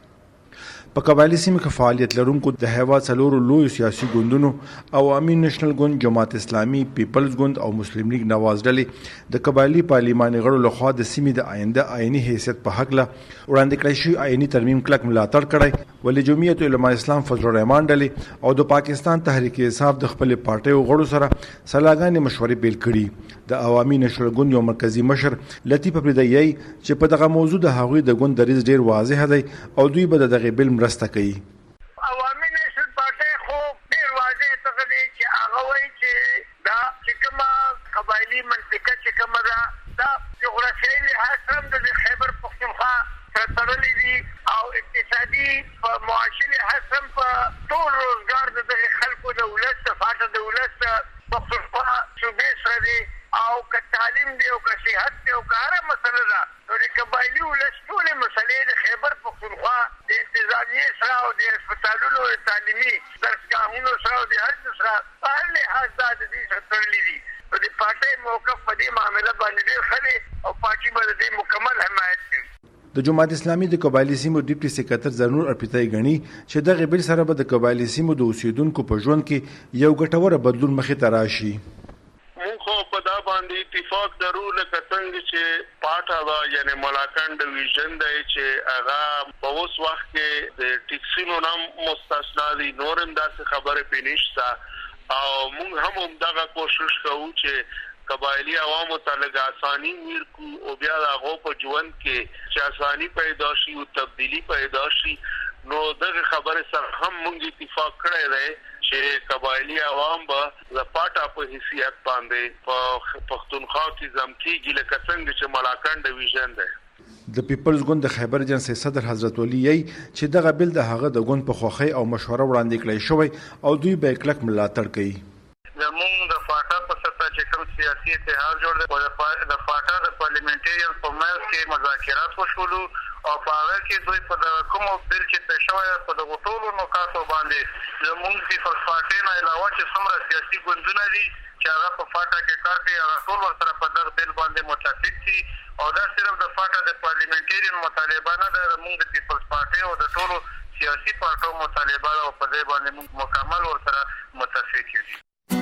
په قبایلي سیمه کې فعالیت لرونکو د هیواد څلورو لویو سیاسي ګوندونو عوامي نېشنل ګوند، جماعت اسلامي، پیپلز ګوند او مسلم لیگ نواز ډلې د قبایلي پارلیماني غړو لخوا د سیمې د آینده آئیني حیثیت په حق له وړاندې کړی شوي آئیني ترمیم کلک ملاتړ کړی، ولې جمعیت علماء اسلام فضل الرحمن ډلې او د پاکستان تحریک انصاف د خپلې پارټیو غړو سره سلاګانې مشورې پیل کړي. د عوامي نېشنل ګوند یو مرکزي مشر لطیف افریدی چې په دغه موضوع د هغوی د ګوند دریځ ډیر واضح دی او دوی به د دغه بل مرسته کوي. عوامي نېشنل پارټي خو ډیر واضح څه دی چې هغه وایي چې دا چې کومه قبایلي منطقه چې کومه ده دا جغرافیایي لحاظ هم د خیبر پښتونخوا سره تړلې دي او اقتصادي په معاشي لحاظ هم په ټول روزګار د دغه خلکو د ولس د فاټه د ولس پښتونخوا صوبې سره دي او که تعلیم دی او که صحت دی او که هره مسله ده نو د قبایلي ولس ټولې مسلې د خیبر پښتونخوا د انتظامیې سره او د هسپتالونو د تعلیمي درسګاهونو سره او د هر څه سره په هر لحاظ دا د دې سره تړلي دي. نو د پارټۍ موقف په دې معامله باندې ډېر ښه دی او پارټي به د دې مکمل حمایت کوي. د جماعت اسلامي د قبایلي سیمو ډیپټي سکرټر زرنور ارپیتای غني چې دغه بل سره به د قبایلي سیمو د اوسیدونکو په ژوند کې یو ګټور بدلون مخې ته راشي. مونږ خو په دا باندې اتفاق درو لکه څنګه چې پاټا دا یعنی ملاکنډ ډیویژن دی چې هغه په اوس وخت کې د ټیکسونو نام مستثنا دي، نور هم داسې خبرې پې نشته او مونږ هم همدغه کوشش کوو چې قبایلي عوامو ته لږ اساني ورکړو او بیا د هغو په ژوند کې چې اساني پیدا شي او تبدیلي پیدا شي. نو دغه خبرې سره هم مونږ اتفاق کړی دی چې قبایلي عوام به د پاټا په حیثیت باندې په پښتونخوا کې ځم کېږي لکه څنګه چې ملاکنډ ډیویژن دی. د پیپلز ګوند د خیبر جنسي صدر حضرت ولي یی چې دغه بل د هغه د ګوند په خوخي او مشوره وړاندې کړی شوی او دوی به کلک ملاتړ کوي. زمونږ د فاټا په سطح چې کوم سیاسي اتحاد جوړ دی او د فاټا د پارلیمنټریان په منځ کې مذاکرات وشولو او په هغه کې دوی په کومو بل چې پېښ شوی په دغو ټولو نکاتو باندې زمونږ پیپلز پارټۍ نه علاوه چې څومره سیاسي ګوندونه دي چې هغه په فاټا کې کار کوي هغه ټول ورسره په دغه بل باندې متفق دي او دا صرف د فاټا د پارلیمنټریان مطالبه نه ده، زمونږ د پیپلز پارټۍ او د ټولو سیاسي پارټیو مطالبه ده او په دې باندې موږ مکمل ورسره متفق یو.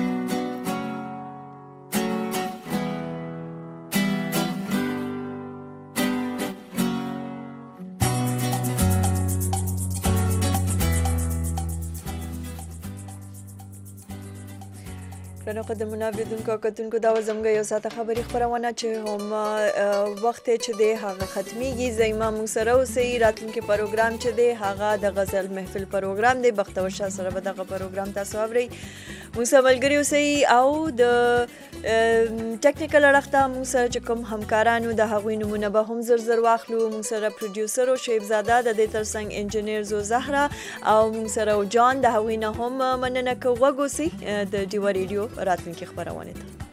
درنو قدرمنو اوریدونکو او کتونکو دا زموږ یو ساعته خبري خبرونه چې هم وخت چې دی هغه ختميږي. زېما موږ سره اوسئ. راتلونکي پروګرام چې دی هغه د غزل محفل پروګرام دی. بختور شاه سره به دغه پروګرام تاسو اورئ. موږ سره ملګري اوسئ او د ټیکنیکل اړخ ته موږ سره چې کوم همکارانو د هغوی نومونه به هم زر زر واخلو. موږ سره پروډیوسر او شیب زاده د دې ترڅنګ انجینیر زو زهرا او موږ سره جان د هغوی نه هم مننه کوو. غوږ اوسئ د ډیوه ریډیو راتلونکي خپرونې ته.